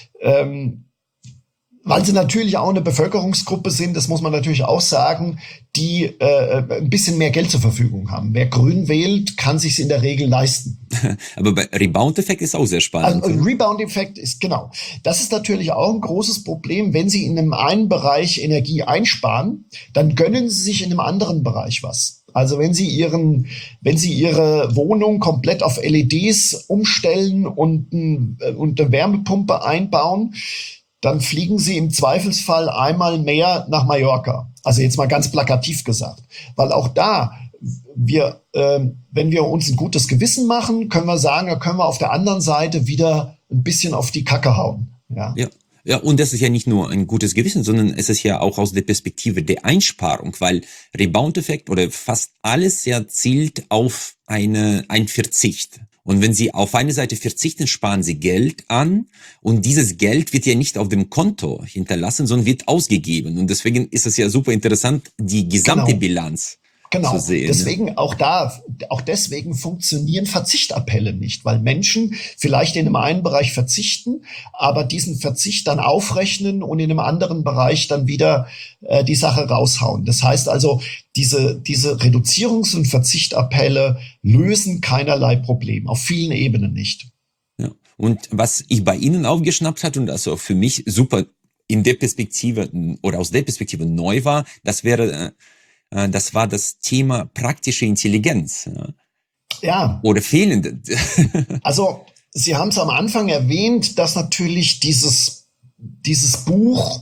Weil sie natürlich auch eine Bevölkerungsgruppe sind, das muss man natürlich auch sagen, die ein bisschen mehr Geld zur Verfügung haben. Wer Grün wählt, kann sich's in der Regel leisten. Aber bei Rebound-Effekt ist auch sehr spannend. Also Rebound-Effekt ist, genau. Das ist natürlich auch ein großes Problem. Wenn Sie in einem einen Bereich Energie einsparen, dann gönnen Sie sich in einem anderen Bereich was. Also wenn Sie Ihre Wohnung komplett auf LEDs umstellen und eine Wärmepumpe einbauen, dann fliegen Sie im Zweifelsfall einmal mehr nach Mallorca. Also jetzt mal ganz plakativ gesagt. Weil auch da, wenn wir uns ein gutes Gewissen machen, können wir sagen, da können wir auf der anderen Seite wieder ein bisschen auf die Kacke hauen. Ja. Ja, und das ist ja nicht nur ein gutes Gewissen, sondern es ist ja auch aus der Perspektive der Einsparung, weil Rebound-Effekt oder fast alles ja zielt auf einen Verzicht. Und wenn Sie auf eine Seite verzichten, sparen Sie Geld an und dieses Geld wird ja nicht auf dem Konto hinterlassen, sondern wird ausgegeben. Und deswegen ist es ja super interessant, die gesamte Bilanz zu sehen. Deswegen deswegen funktionieren Verzichtappelle nicht, weil Menschen vielleicht in einem einen Bereich verzichten, aber diesen Verzicht dann aufrechnen und in einem anderen Bereich dann wieder die Sache raushauen. Das heißt also, diese Reduzierungs- und Verzichtappelle lösen keinerlei Problem, auf vielen Ebenen nicht. Ja. Und was ich bei Ihnen aufgeschnappt hat und also für mich super in der Perspektive oder aus der Perspektive neu war, das war das Thema praktische Intelligenz. Ja. Oder fehlende. Also, Sie haben es am Anfang erwähnt, dass natürlich dieses Buch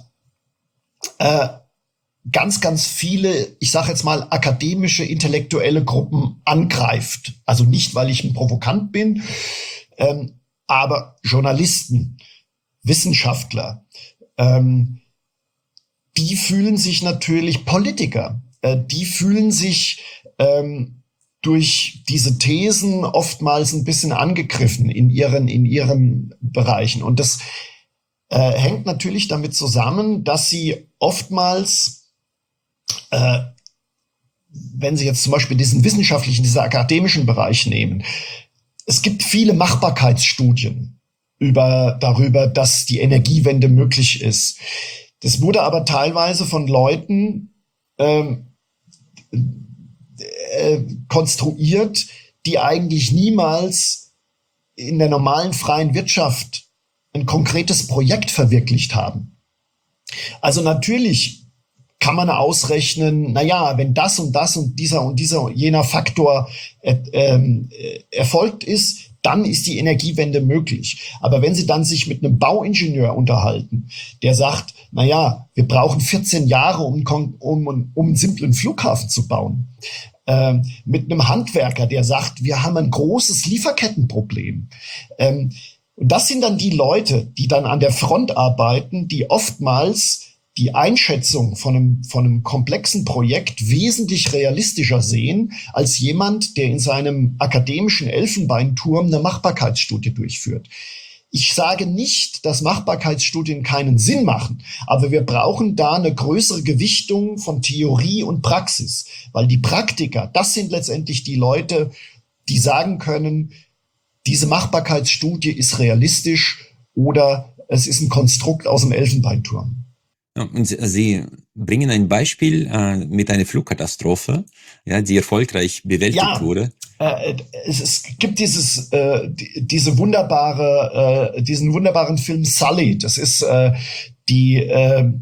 ganz, ganz viele, ich sage jetzt mal, akademische, intellektuelle Gruppen angreift. Also nicht, weil ich ein Provokant bin, aber Journalisten, Wissenschaftler, die fühlen sich natürlich Politiker. Die fühlen sich durch diese Thesen oftmals ein bisschen angegriffen in ihren Bereichen. Und das hängt natürlich damit zusammen, dass sie oftmals, wenn Sie jetzt zum Beispiel diesen akademischen Bereich nehmen, es gibt viele Machbarkeitsstudien darüber, dass die Energiewende möglich ist. Das wurde aber teilweise von Leuten konstruiert, die eigentlich niemals in der normalen freien Wirtschaft ein konkretes Projekt verwirklicht haben. Also natürlich kann man ausrechnen, naja, wenn das und dieser jener Faktor erfolgt ist, dann ist die Energiewende möglich. Aber wenn Sie dann sich mit einem Bauingenieur unterhalten, der sagt, naja, wir brauchen 14 Jahre, um einen simplen Flughafen zu bauen, mit einem Handwerker, der sagt, wir haben ein großes Lieferkettenproblem. Und das sind dann die Leute, die dann an der Front arbeiten, die oftmals die Einschätzung von einem komplexen Projekt wesentlich realistischer sehen als jemand, der in seinem akademischen Elfenbeinturm eine Machbarkeitsstudie durchführt. Ich sage nicht, dass Machbarkeitsstudien keinen Sinn machen, aber wir brauchen da eine größere Gewichtung von Theorie und Praxis, weil die Praktiker, das sind letztendlich die Leute, die sagen können, diese Machbarkeitsstudie ist realistisch oder es ist ein Konstrukt aus dem Elfenbeinturm. Ja, und Sie bringen ein Beispiel mit einer Flugkatastrophe, ja, die erfolgreich bewältigt wurde. Es gibt diesen wunderbaren Film Sully. Das ist diese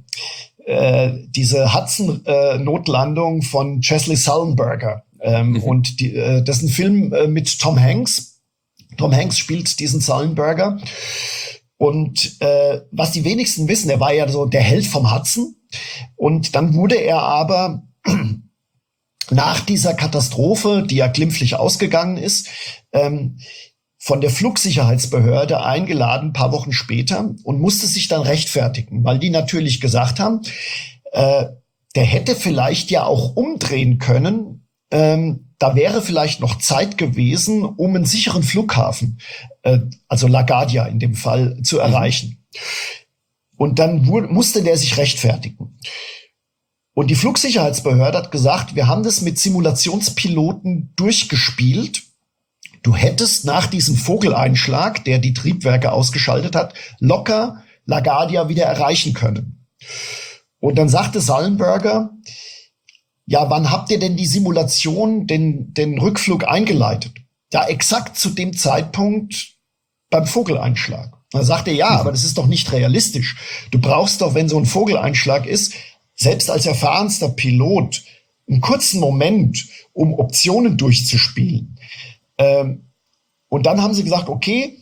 Hudson-Notlandung von Chesley Sullenberger. Und das ist ein Film mit Tom Hanks. Tom Hanks spielt diesen Sullenberger. Und was die wenigsten wissen, er war ja so der Held vom Hudson. Und dann wurde er aber nach dieser Katastrophe, die ja glimpflich ausgegangen ist, von der Flugsicherheitsbehörde eingeladen, ein paar Wochen später, und musste sich dann rechtfertigen, weil die natürlich gesagt haben, der hätte vielleicht ja auch umdrehen können. Da wäre vielleicht noch Zeit gewesen, um einen sicheren Flughafen, also LaGuardia in dem Fall, zu erreichen. Und dann musste der sich rechtfertigen. Und die Flugsicherheitsbehörde hat gesagt, wir haben das mit Simulationspiloten durchgespielt. Du hättest nach diesem Vogeleinschlag, der die Triebwerke ausgeschaltet hat, locker LaGuardia wieder erreichen können. Und dann sagte Sullenberger, ja, wann habt ihr denn die Simulation, den Rückflug eingeleitet? Ja, exakt zu dem Zeitpunkt beim Vogeleinschlag. Dann sagt er, ja, aber das ist doch nicht realistisch. Du brauchst doch, wenn so ein Vogeleinschlag ist, selbst als erfahrenster Pilot, einen kurzen Moment, um Optionen durchzuspielen. Und dann haben sie gesagt, okay,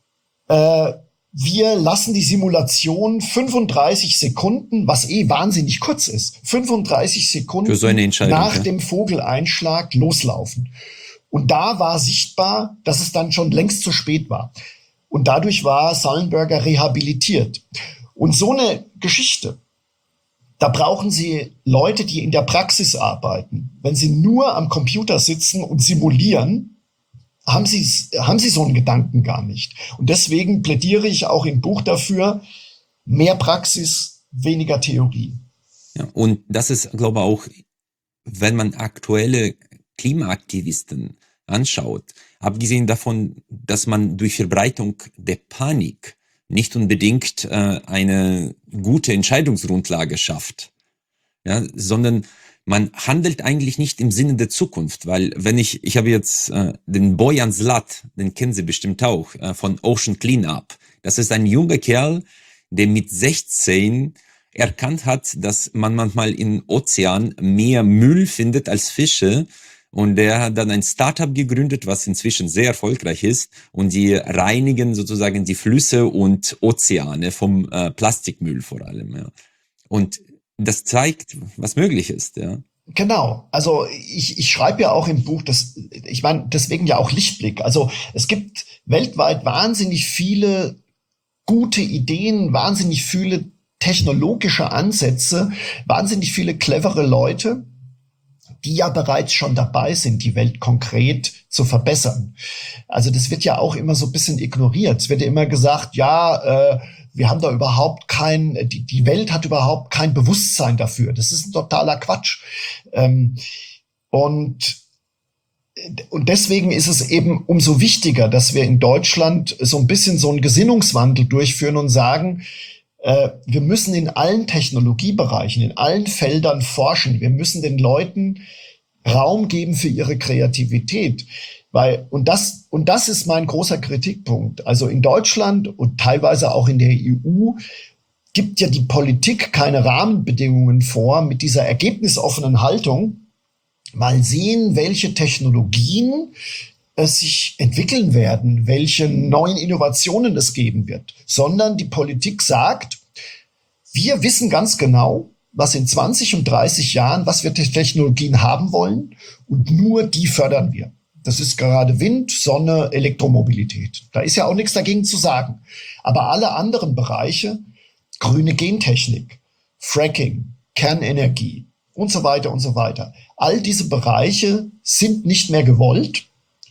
wir lassen die Simulation 35 Sekunden, was wahnsinnig kurz ist, 35 Sekunden für so eine Entscheidung, nach dem Vogeleinschlag loslaufen. Und da war sichtbar, dass es dann schon längst zu spät war. Und dadurch war Sullenberger rehabilitiert. Und so eine Geschichte, da brauchen Sie Leute, die in der Praxis arbeiten. Wenn Sie nur am Computer sitzen und simulieren, haben Sie so einen Gedanken gar nicht. Und deswegen plädiere ich auch im Buch dafür, mehr Praxis, weniger Theorie. Ja, und das ist, glaube ich, auch, wenn man aktuelle Klimaaktivisten anschaut, abgesehen davon, dass man durch Verbreitung der Panik nicht unbedingt eine gute Entscheidungsgrundlage schafft, ja, sondern man handelt eigentlich nicht im Sinne der Zukunft, weil wenn ich habe jetzt den Bojan Zlat, den kennen Sie bestimmt auch, von Ocean Cleanup. Das ist ein junger Kerl, der mit 16 erkannt hat, dass man manchmal im Ozean mehr Müll findet als Fische. Und der hat dann ein Startup gegründet, was inzwischen sehr erfolgreich ist. Und die reinigen sozusagen die Flüsse und Ozeane vom Plastikmüll vor allem. Ja. Und das zeigt, was möglich ist, ja. Genau. Also ich schreibe ja auch im Buch, ich meine, deswegen ja auch Lichtblick. Also es gibt weltweit wahnsinnig viele gute Ideen, wahnsinnig viele technologische Ansätze, wahnsinnig viele clevere Leute, die ja bereits schon dabei sind, die Welt konkret zu verbessern. Also das wird ja auch immer so ein bisschen ignoriert. Es wird ja immer gesagt, ja, wir haben da überhaupt die Welt hat überhaupt kein Bewusstsein dafür. Das ist ein totaler Quatsch. Und deswegen ist es eben umso wichtiger, dass wir in Deutschland so ein bisschen so einen Gesinnungswandel durchführen und sagen, wir müssen in allen Technologiebereichen, in allen Feldern forschen. Wir müssen den Leuten Raum geben für ihre Kreativität. Und das ist mein großer Kritikpunkt. Also in Deutschland und teilweise auch in der EU gibt ja die Politik keine Rahmenbedingungen vor mit dieser ergebnisoffenen Haltung. Mal sehen, welche Technologien sich entwickeln werden, welche neuen Innovationen es geben wird, sondern die Politik sagt, wir wissen ganz genau, was in 20 und 30 Jahren, was wir Technologien haben wollen und nur die fördern wir. Das ist gerade Wind, Sonne, Elektromobilität. Da ist ja auch nichts dagegen zu sagen. Aber alle anderen Bereiche, grüne Gentechnik, Fracking, Kernenergie und so weiter, all diese Bereiche sind nicht mehr gewollt.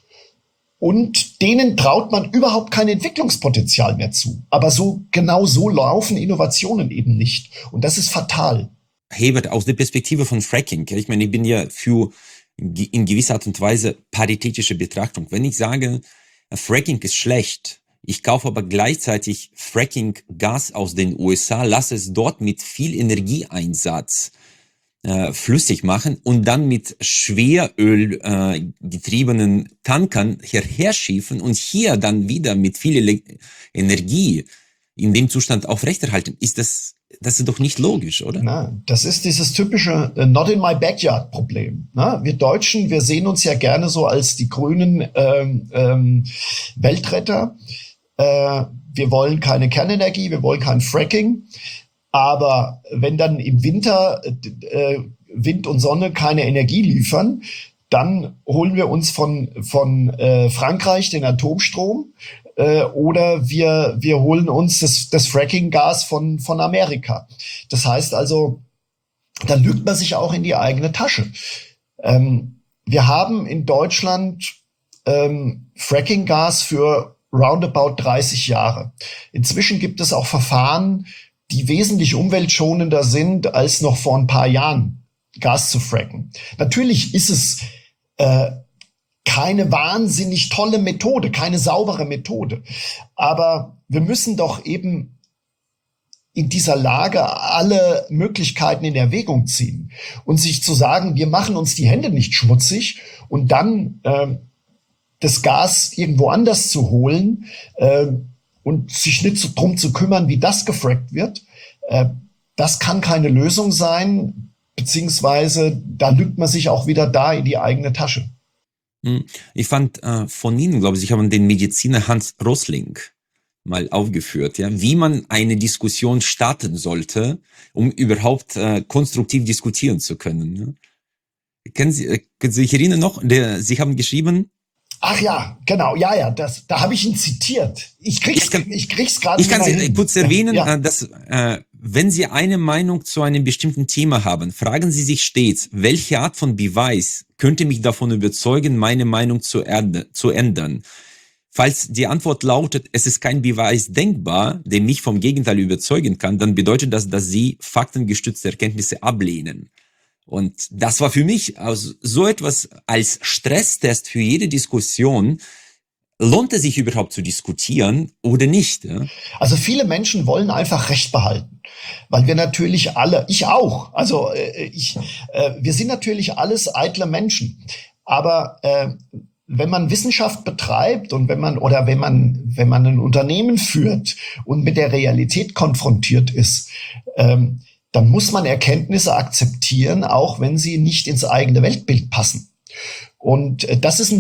Und denen traut man überhaupt kein Entwicklungspotenzial mehr zu. Aber genau so laufen Innovationen eben nicht. Und das ist fatal. Hebert, aus der Perspektive von Fracking, ich meine, ich bin ja für in gewisser Art und Weise paritätische Betrachtung. Wenn ich sage, Fracking ist schlecht, ich kaufe aber gleichzeitig Fracking-Gas aus den USA, lasse es dort mit viel Energieeinsatz flüssig machen und dann mit Schweröl getriebenen Tankern hierher schiffen und hier dann wieder mit viel Energie in dem Zustand aufrechterhalten. Das ist doch nicht logisch, oder? Na, das ist dieses typische Not in my backyard Problem. Na, wir Deutschen, wir sehen uns ja gerne so als die grünen Weltretter. Wir wollen keine Kernenergie, wir wollen kein Fracking. Aber wenn dann im Winter Wind und Sonne keine Energie liefern, dann holen wir uns von Frankreich den Atomstrom oder wir holen uns das Fracking-Gas von Amerika. Das heißt also, da lügt man sich auch in die eigene Tasche. Wir haben in Deutschland Fracking-Gas für roundabout 30 Jahre. Inzwischen gibt es auch Verfahren, die wesentlich umweltschonender sind, als noch vor ein paar Jahren Gas zu fracken. Natürlich ist es keine wahnsinnig tolle Methode, keine saubere Methode. Aber wir müssen doch eben in dieser Lage alle Möglichkeiten in Erwägung ziehen und sich zu sagen, wir machen uns die Hände nicht schmutzig und dann das Gas irgendwo anders zu holen und sich nicht drum zu kümmern, wie das gefrackt wird, das kann keine Lösung sein, beziehungsweise da lügt man sich auch wieder da in die eigene Tasche. Ich fand von Ihnen, glaube ich, haben den Mediziner Hans Rosling mal aufgeführt, ja, wie man eine Diskussion starten sollte, um überhaupt konstruktiv diskutieren zu können. Ja. Können Sie sich erinnern noch? Sie haben geschrieben. Ach ja, genau, ja, da habe ich ihn zitiert. Ich krieg's gerade. Ich kann Sie kurz erwähnen, dass wenn Sie eine Meinung zu einem bestimmten Thema haben, fragen Sie sich stets, welche Art von Beweis könnte mich davon überzeugen, meine Meinung zu ändern. Falls die Antwort lautet, es ist kein Beweis denkbar, der mich vom Gegenteil überzeugen kann, dann bedeutet das, dass Sie faktengestützte Erkenntnisse ablehnen. Und das war für mich also so etwas als Stresstest für jede Diskussion. Lohnt es sich überhaupt zu diskutieren oder nicht? Ja? Also viele Menschen wollen einfach Recht behalten, weil wir natürlich alle, ich auch, also wir sind natürlich alles eitle Menschen. Aber wenn man Wissenschaft betreibt und wenn man ein Unternehmen führt und mit der Realität konfrontiert ist, dann muss man Erkenntnisse akzeptieren, auch wenn sie nicht ins eigene Weltbild passen. Und das ist ein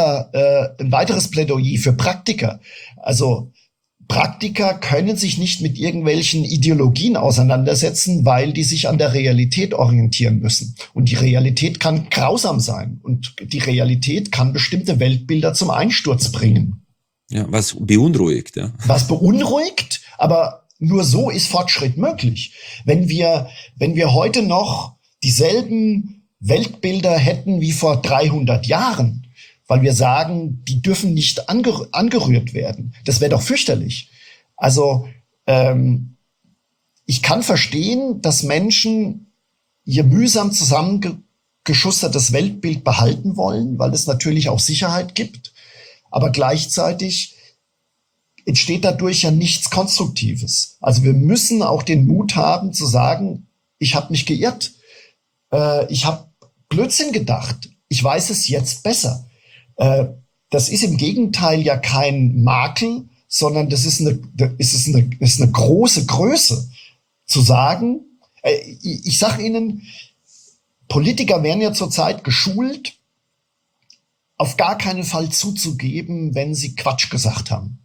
weiteres Plädoyer für Praktiker. Also Praktiker können sich nicht mit irgendwelchen Ideologien auseinandersetzen, weil die sich an der Realität orientieren müssen. Und die Realität kann grausam sein. Und die Realität kann bestimmte Weltbilder zum Einsturz bringen. Ja, was beunruhigt. Ja. Was beunruhigt, aber nur so ist Fortschritt möglich. Wenn wir heute noch dieselben Weltbilder hätten wie vor 300 Jahren, weil wir sagen, die dürfen nicht angerührt werden. Das wäre doch fürchterlich. Also ich kann verstehen, dass Menschen ihr mühsam zusammengeschustertes Weltbild behalten wollen, weil es natürlich auch Sicherheit gibt. Aber gleichzeitig entsteht dadurch ja nichts Konstruktives. Also wir müssen auch den Mut haben zu sagen, ich habe mich geirrt. Ich habe Blödsinn gedacht. Ich weiß es jetzt besser. Das ist im Gegenteil ja kein Makel, sondern das ist eine große Größe. Zu sagen, ich sage Ihnen, Politiker werden ja zurzeit geschult, auf gar keinen Fall zuzugeben, wenn sie Quatsch gesagt haben.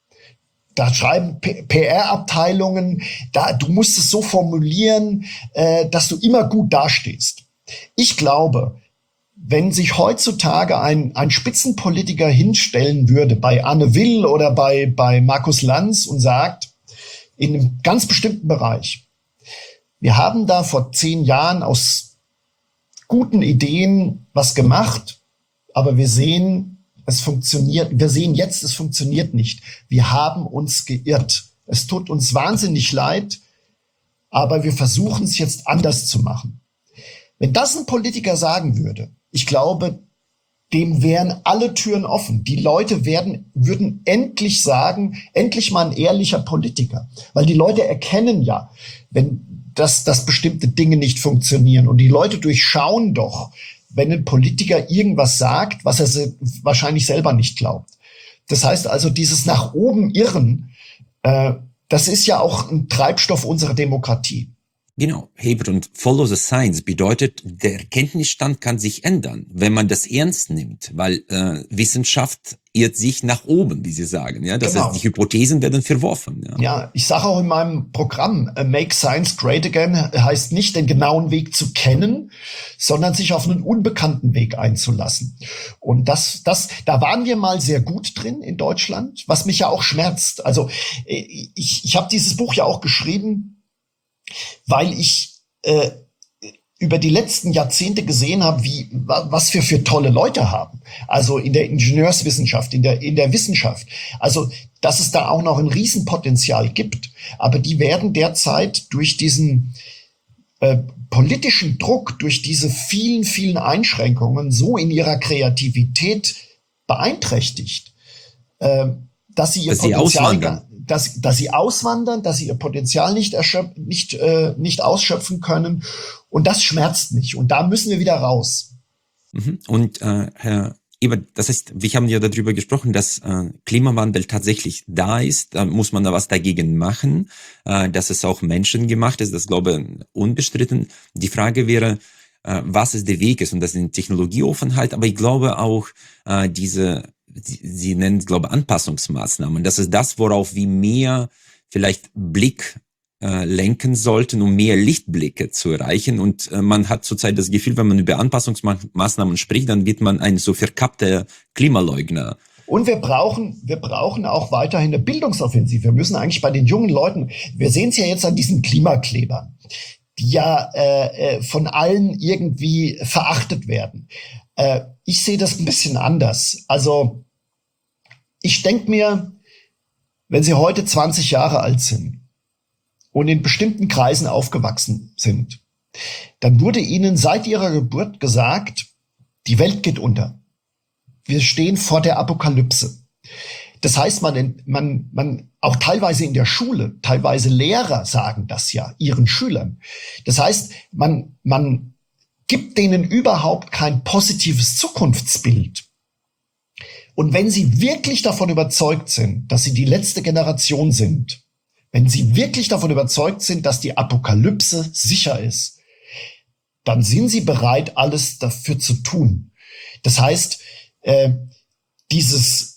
Da schreiben PR-Abteilungen, du musst es so formulieren, dass du immer gut dastehst. Ich glaube, wenn sich heutzutage ein Spitzenpolitiker hinstellen würde bei Anne Will oder bei Markus Lanz und sagt, in einem ganz bestimmten Bereich, wir haben da vor 10 Jahren aus guten Ideen was gemacht, aber wir sehen, es funktioniert nicht. Wir haben uns geirrt. Es tut uns wahnsinnig leid, aber wir versuchen es jetzt anders zu machen. Wenn das ein Politiker sagen würde, ich glaube, dem wären alle Türen offen. Die Leute würden endlich sagen, endlich mal ein ehrlicher Politiker. Weil die Leute erkennen ja, dass bestimmte Dinge nicht funktionieren. Und die Leute durchschauen doch, wenn ein Politiker irgendwas sagt, was er wahrscheinlich selber nicht glaubt. Das heißt also, dieses nach oben Irren, das ist ja auch ein Treibstoff unserer Demokratie. Genau, Heber, und Follow the Science bedeutet, der Kenntnisstand kann sich ändern, wenn man das ernst nimmt, weil Wissenschaft irrt sich nach oben, wie Sie sagen. Ja, das heißt, die Hypothesen werden verworfen. Ja, ich sage auch in meinem Programm, Make Science Great Again heißt nicht, den genauen Weg zu kennen, sondern sich auf einen unbekannten Weg einzulassen. Und da waren wir mal sehr gut drin in Deutschland, was mich ja auch schmerzt. Also ich habe dieses Buch ja auch geschrieben, weil ich über die letzten Jahrzehnte gesehen habe, was wir für tolle Leute haben. Also in der Ingenieurswissenschaft, in der Wissenschaft. Also, dass es da auch noch ein Riesenpotenzial gibt. Aber die werden derzeit durch diesen politischen Druck, durch diese vielen, vielen Einschränkungen so in ihrer Kreativität beeinträchtigt, dass sie ihr Potenzial dass sie auswandern, dass sie ihr Potenzial nicht ausschöpfen können. Und das schmerzt mich. Und da müssen wir wieder raus. Und Herr Eber, das heißt, wir haben ja darüber gesprochen, dass Klimawandel tatsächlich da ist. Da muss man da was dagegen machen. Dass es auch menschengemacht ist, das glaube ich unbestritten. Die Frage wäre, was ist der Weg ist. Und das sind Technologieoffenheit. Aber ich glaube auch, Sie nennen es, glaube ich, Anpassungsmaßnahmen. Das ist das, worauf wir mehr vielleicht Blick lenken sollten, um mehr Lichtblicke zu erreichen. Und man hat zurzeit das Gefühl, wenn man über Anpassungsmaßnahmen spricht, dann wird man ein so verkappter Klimaleugner. Und wir brauchen auch weiterhin eine Bildungsoffensive. Wir müssen eigentlich bei den jungen Leuten, wir sehen es ja jetzt an diesen Klimaklebern, die ja von allen irgendwie verachtet werden. Ich sehe das ein bisschen anders. Also ich denke mir, wenn Sie heute 20 Jahre alt sind und in bestimmten Kreisen aufgewachsen sind, dann wurde Ihnen seit Ihrer Geburt gesagt, die Welt geht unter. Wir stehen vor der Apokalypse. Das heißt, man auch teilweise in der Schule, teilweise Lehrer sagen das ja ihren Schülern. Das heißt, man gibt denen überhaupt kein positives Zukunftsbild. Und wenn sie wirklich davon überzeugt sind, dass sie die letzte Generation sind, wenn sie wirklich davon überzeugt sind, dass die Apokalypse sicher ist, dann sind sie bereit, alles dafür zu tun. Das heißt, dieses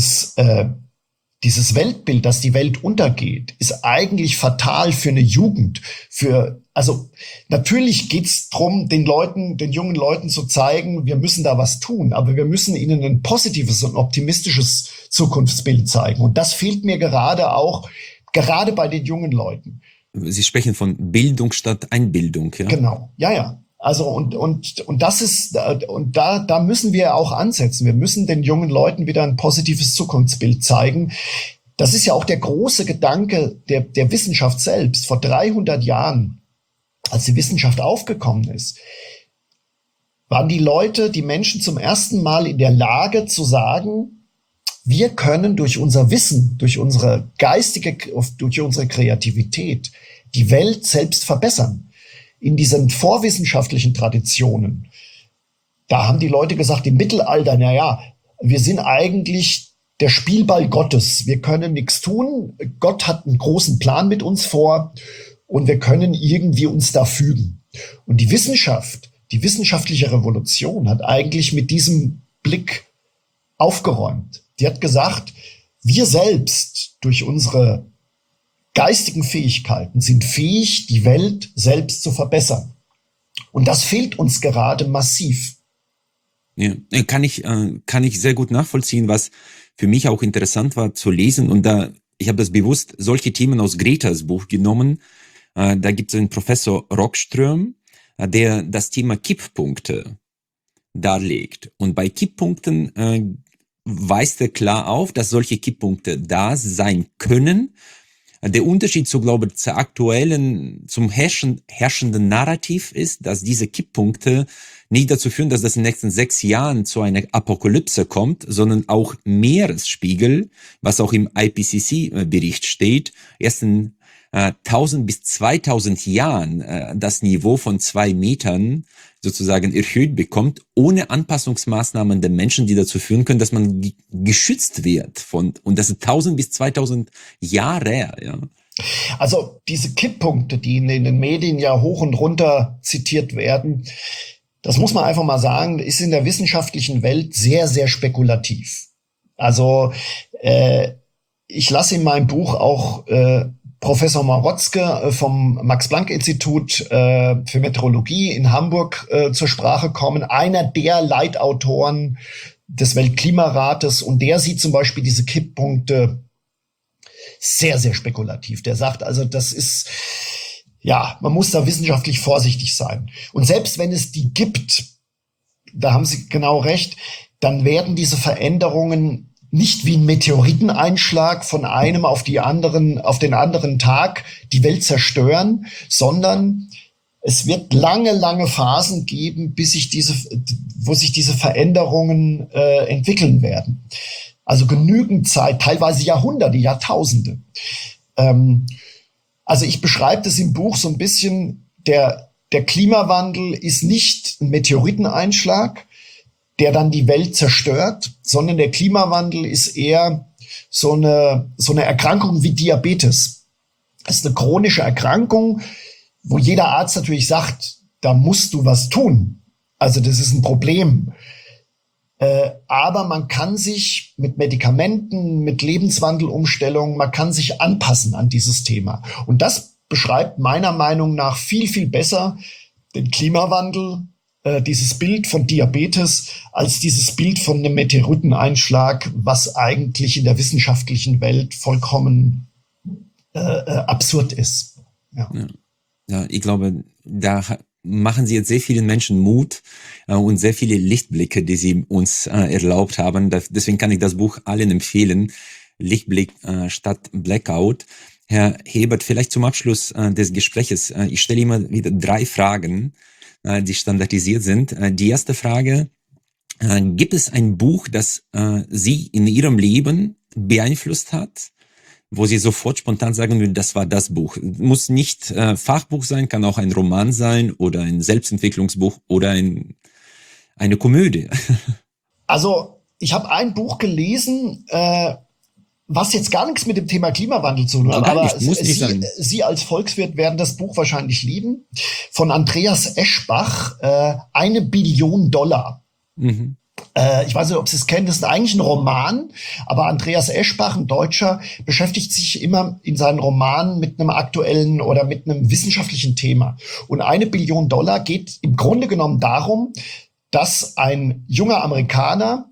Weltbild, dass die Welt untergeht, ist eigentlich fatal für eine Jugend. Also natürlich geht's drum, den jungen Leuten zu zeigen, wir müssen da was tun, aber wir müssen ihnen ein positives und optimistisches Zukunftsbild zeigen. Und das fehlt mir gerade bei den jungen Leuten. Sie sprechen von Bildung statt Einbildung, ja? Genau, ja. Also und das ist, und da müssen wir auch ansetzen. Wir müssen den jungen Leuten wieder ein positives Zukunftsbild zeigen. Das ist ja auch der große Gedanke der Wissenschaft selbst. Vor 300 Jahren, als die Wissenschaft aufgekommen ist, waren die Menschen zum ersten Mal in der Lage zu sagen, wir können durch unser Wissen, durch unsere Kreativität die Welt selbst verbessern. In diesen vorwissenschaftlichen Traditionen Da haben die Leute gesagt, im Mittelalter, na ja, wir sind eigentlich der Spielball Gottes. Wir können nichts tun. Gott hat einen großen Plan mit uns vor und wir können irgendwie uns da fügen. Und die Wissenschaft, die wissenschaftliche Revolution hat eigentlich mit diesem Blick aufgeräumt. Die hat gesagt, wir selbst durch unsere geistigen Fähigkeiten sind fähig, die Welt selbst zu verbessern. Und das fehlt uns gerade massiv. Ja, kann ich sehr gut nachvollziehen, was für mich auch interessant war zu lesen. Und ich habe das bewusst solche Themen aus Gretas Buch genommen. Da gibt es einen Professor Rockström, der das Thema Kipppunkte darlegt. Und bei Kipppunkten weist er klar auf, dass solche Kipppunkte da sein können. Der Unterschied zum herrschenden Narrativ ist, dass diese Kipppunkte nicht dazu führen, dass das in den nächsten 6 Jahren zu einer Apokalypse kommt, sondern auch Meeresspiegel, was auch im IPCC-Bericht steht, erst in 1000 bis 2000 Jahren das Niveau von 2 Metern sozusagen erhöht bekommt, ohne Anpassungsmaßnahmen der Menschen, die dazu führen können, dass man geschützt wird und das ist 1000 bis 2000 Jahre, ja. Also diese Kipppunkte, die in den Medien ja hoch und runter zitiert werden, das muss man einfach mal sagen, ist in der wissenschaftlichen Welt sehr, sehr spekulativ. Also ich lasse in meinem Buch auch Professor Marotzke vom Max-Planck-Institut für Meteorologie in Hamburg zur Sprache kommen, einer der Leitautoren des Weltklimarates, und der sieht zum Beispiel diese Kipppunkte sehr, sehr spekulativ. Der sagt also, das ist, ja, man muss da wissenschaftlich vorsichtig sein. Und selbst wenn es die gibt, da haben Sie genau recht, dann werden diese Veränderungen nicht wie ein Meteoriteneinschlag von einem auf den anderen Tag die Welt zerstören, sondern es wird lange, lange Phasen geben, wo sich diese Veränderungen entwickeln werden. Also genügend Zeit, teilweise Jahrhunderte, Jahrtausende. Also ich beschreibe das im Buch so ein bisschen, der Klimawandel ist nicht ein Meteoriteneinschlag, der dann die Welt zerstört, sondern der Klimawandel ist eher so eine Erkrankung wie Diabetes. Es ist eine chronische Erkrankung, wo jeder Arzt natürlich sagt, da musst du was tun. Also das ist ein Problem. Aber man kann sich mit Medikamenten, mit Lebenswandelumstellungen, man kann sich anpassen an dieses Thema. Und das beschreibt meiner Meinung nach viel, viel besser den Klimawandel, dieses Bild von Diabetes, als dieses Bild von einem Meteoriteneinschlag, was eigentlich in der wissenschaftlichen Welt vollkommen absurd ist. Ja. Ja, ich glaube, da machen Sie jetzt sehr vielen Menschen Mut und sehr viele Lichtblicke, die Sie uns erlaubt haben. Deswegen kann ich das Buch allen empfehlen. Lichtblick statt Blackout. Herr Hebert, vielleicht zum Abschluss des Gespräches. Ich stelle immer wieder 3 Fragen, die standardisiert sind. Die erste Frage: Gibt es ein Buch, das Sie in Ihrem Leben beeinflusst hat, wo Sie sofort spontan sagen würden, das war das Buch? Muss nicht Fachbuch sein, kann auch ein Roman sein oder ein Selbstentwicklungsbuch oder eine Komödie. Also ich habe ein Buch gelesen, was jetzt gar nichts mit dem Thema Klimawandel zu tun hat, aber Sie als Volkswirt werden das Buch wahrscheinlich lieben, von Andreas Eschbach, 1 Billion $. Mhm. Ich weiß nicht, ob Sie es kennen, das ist eigentlich ein Roman, aber Andreas Eschbach, ein Deutscher, beschäftigt sich immer in seinen Romanen mit einem aktuellen oder mit einem wissenschaftlichen Thema. Und 1 Billion $ geht im Grunde genommen darum, dass ein junger Amerikaner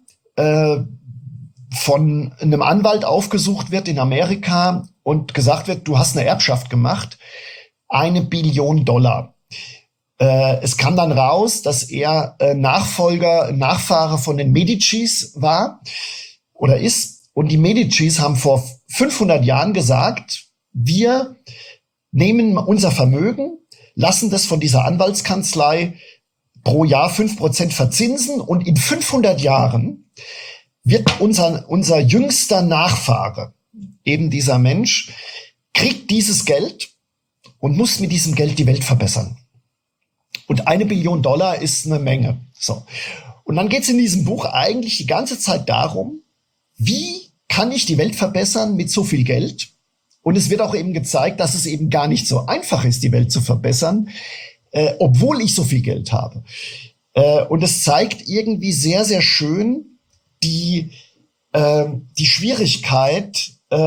von einem Anwalt aufgesucht wird in Amerika und gesagt wird, du hast eine Erbschaft gemacht, 1 Billion $. Es kam dann raus, dass er Nachfahre von den Medicis war oder ist. Und die Medicis haben vor 500 Jahren gesagt, wir nehmen unser Vermögen, lassen das von dieser Anwaltskanzlei pro Jahr 5% verzinsen und in 500 Jahren wird unser jüngster Nachfahre, eben dieser Mensch, kriegt dieses Geld und muss mit diesem Geld die Welt verbessern. Und $1 Billion ist eine Menge. So. Und dann geht es in diesem Buch eigentlich die ganze Zeit darum, wie kann ich die Welt verbessern mit so viel Geld? Und es wird auch eben gezeigt, dass es eben gar nicht so einfach ist, die Welt zu verbessern, obwohl ich so viel Geld habe. Und es zeigt irgendwie sehr, sehr schön die Schwierigkeit,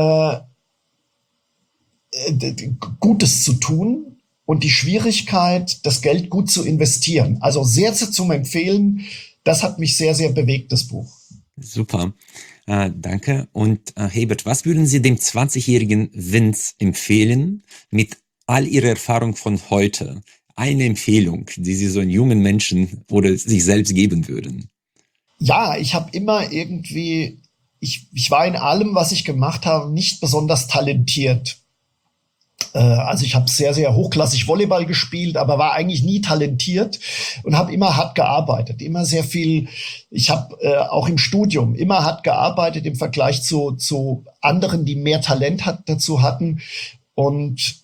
Gutes zu tun und die Schwierigkeit, das Geld gut zu investieren. Also sehr zum Empfehlen. Das hat mich sehr, sehr bewegt, das Buch. Super. Danke. Und Herbert, was würden Sie dem 20-jährigen Vince empfehlen mit all Ihrer Erfahrung von heute? Eine Empfehlung, die Sie so einen jungen Menschen oder sich selbst geben würden? Ja, ich habe immer irgendwie, ich war in allem, was ich gemacht habe, nicht besonders talentiert. Also ich habe sehr, sehr hochklassig Volleyball gespielt, aber war eigentlich nie talentiert und habe immer hart gearbeitet, immer sehr viel. Ich habe auch im Studium immer hart gearbeitet im Vergleich zu anderen, die mehr Talent dazu hatten. Und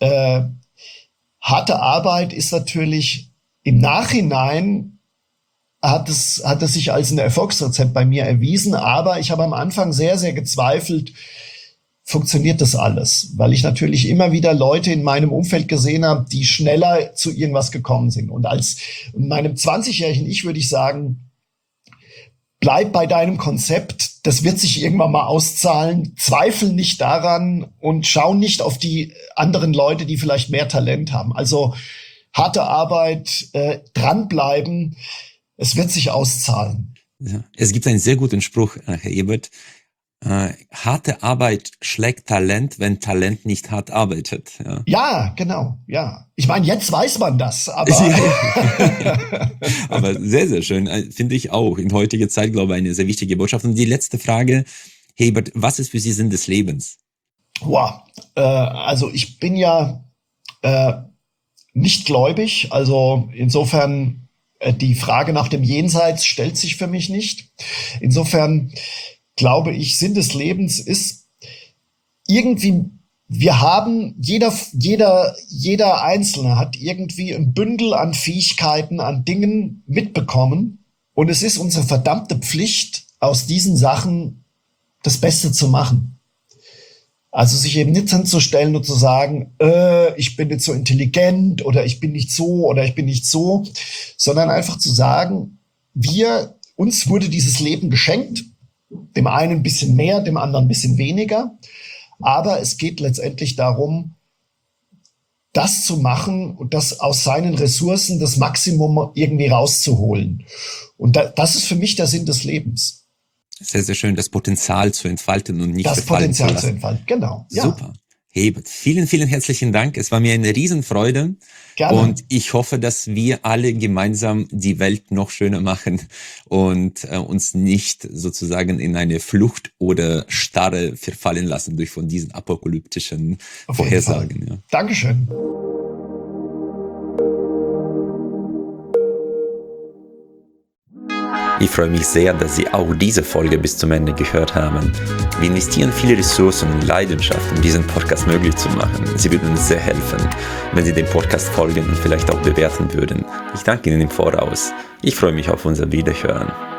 harte Arbeit ist natürlich im Nachhinein hat es sich als ein Erfolgsrezept bei mir erwiesen, aber ich habe am Anfang sehr, sehr gezweifelt, funktioniert das alles? Weil ich natürlich immer wieder Leute in meinem Umfeld gesehen habe, die schneller zu irgendwas gekommen sind. Und als in meinem 20-jährigen Ich würde ich sagen, bleib bei deinem Konzept, das wird sich irgendwann mal auszahlen, zweifel nicht daran und schau nicht auf die anderen Leute, die vielleicht mehr Talent haben. Also harte Arbeit, dranbleiben, es wird sich auszahlen. Ja, es gibt einen sehr guten Spruch, Herr Ebert. Harte Arbeit schlägt Talent, wenn Talent nicht hart arbeitet. Ja, genau, ja. Ich meine, jetzt weiß man das, aber... Ja. Aber sehr, sehr schön, finde ich auch. In heutiger Zeit, glaube ich, eine sehr wichtige Botschaft. Und die letzte Frage, Herbert, was ist für Sie Sinn des Lebens? Wow, also ich bin ja nicht gläubig, also insofern die Frage nach dem Jenseits stellt sich für mich nicht. Insofern glaube ich, Sinn des Lebens ist irgendwie, wir haben, jeder Einzelne hat irgendwie ein Bündel an Fähigkeiten, an Dingen mitbekommen. Und es ist unsere verdammte Pflicht, aus diesen Sachen das Beste zu machen. Also sich eben nicht hinzustellen und zu sagen, ich bin nicht so intelligent oder ich bin nicht so oder ich bin nicht so, sondern einfach zu sagen, uns wurde dieses Leben geschenkt, dem einen ein bisschen mehr, dem anderen ein bisschen weniger. Aber es geht letztendlich darum, das zu machen und das aus seinen Ressourcen das Maximum irgendwie rauszuholen. Und das ist für mich der Sinn des Lebens. Sehr, sehr schön, das Potenzial zu entfalten und nicht das Potenzial zu entfalten, genau. Ja. Super. Herbert, vielen, vielen herzlichen Dank. Es war mir eine Riesenfreude. Gerne. Und ich hoffe, dass wir alle gemeinsam die Welt noch schöner machen und uns nicht sozusagen in eine Flucht oder Starre verfallen lassen durch von diesen apokalyptischen Vorhersagen. Ja. Dankeschön. Ich freue mich sehr, dass Sie auch diese Folge bis zum Ende gehört haben. Wir investieren viele Ressourcen und Leidenschaft, um diesen Podcast möglich zu machen. Sie würden uns sehr helfen, wenn Sie dem Podcast folgen und vielleicht auch bewerten würden. Ich danke Ihnen im Voraus. Ich freue mich auf unser Wiederhören.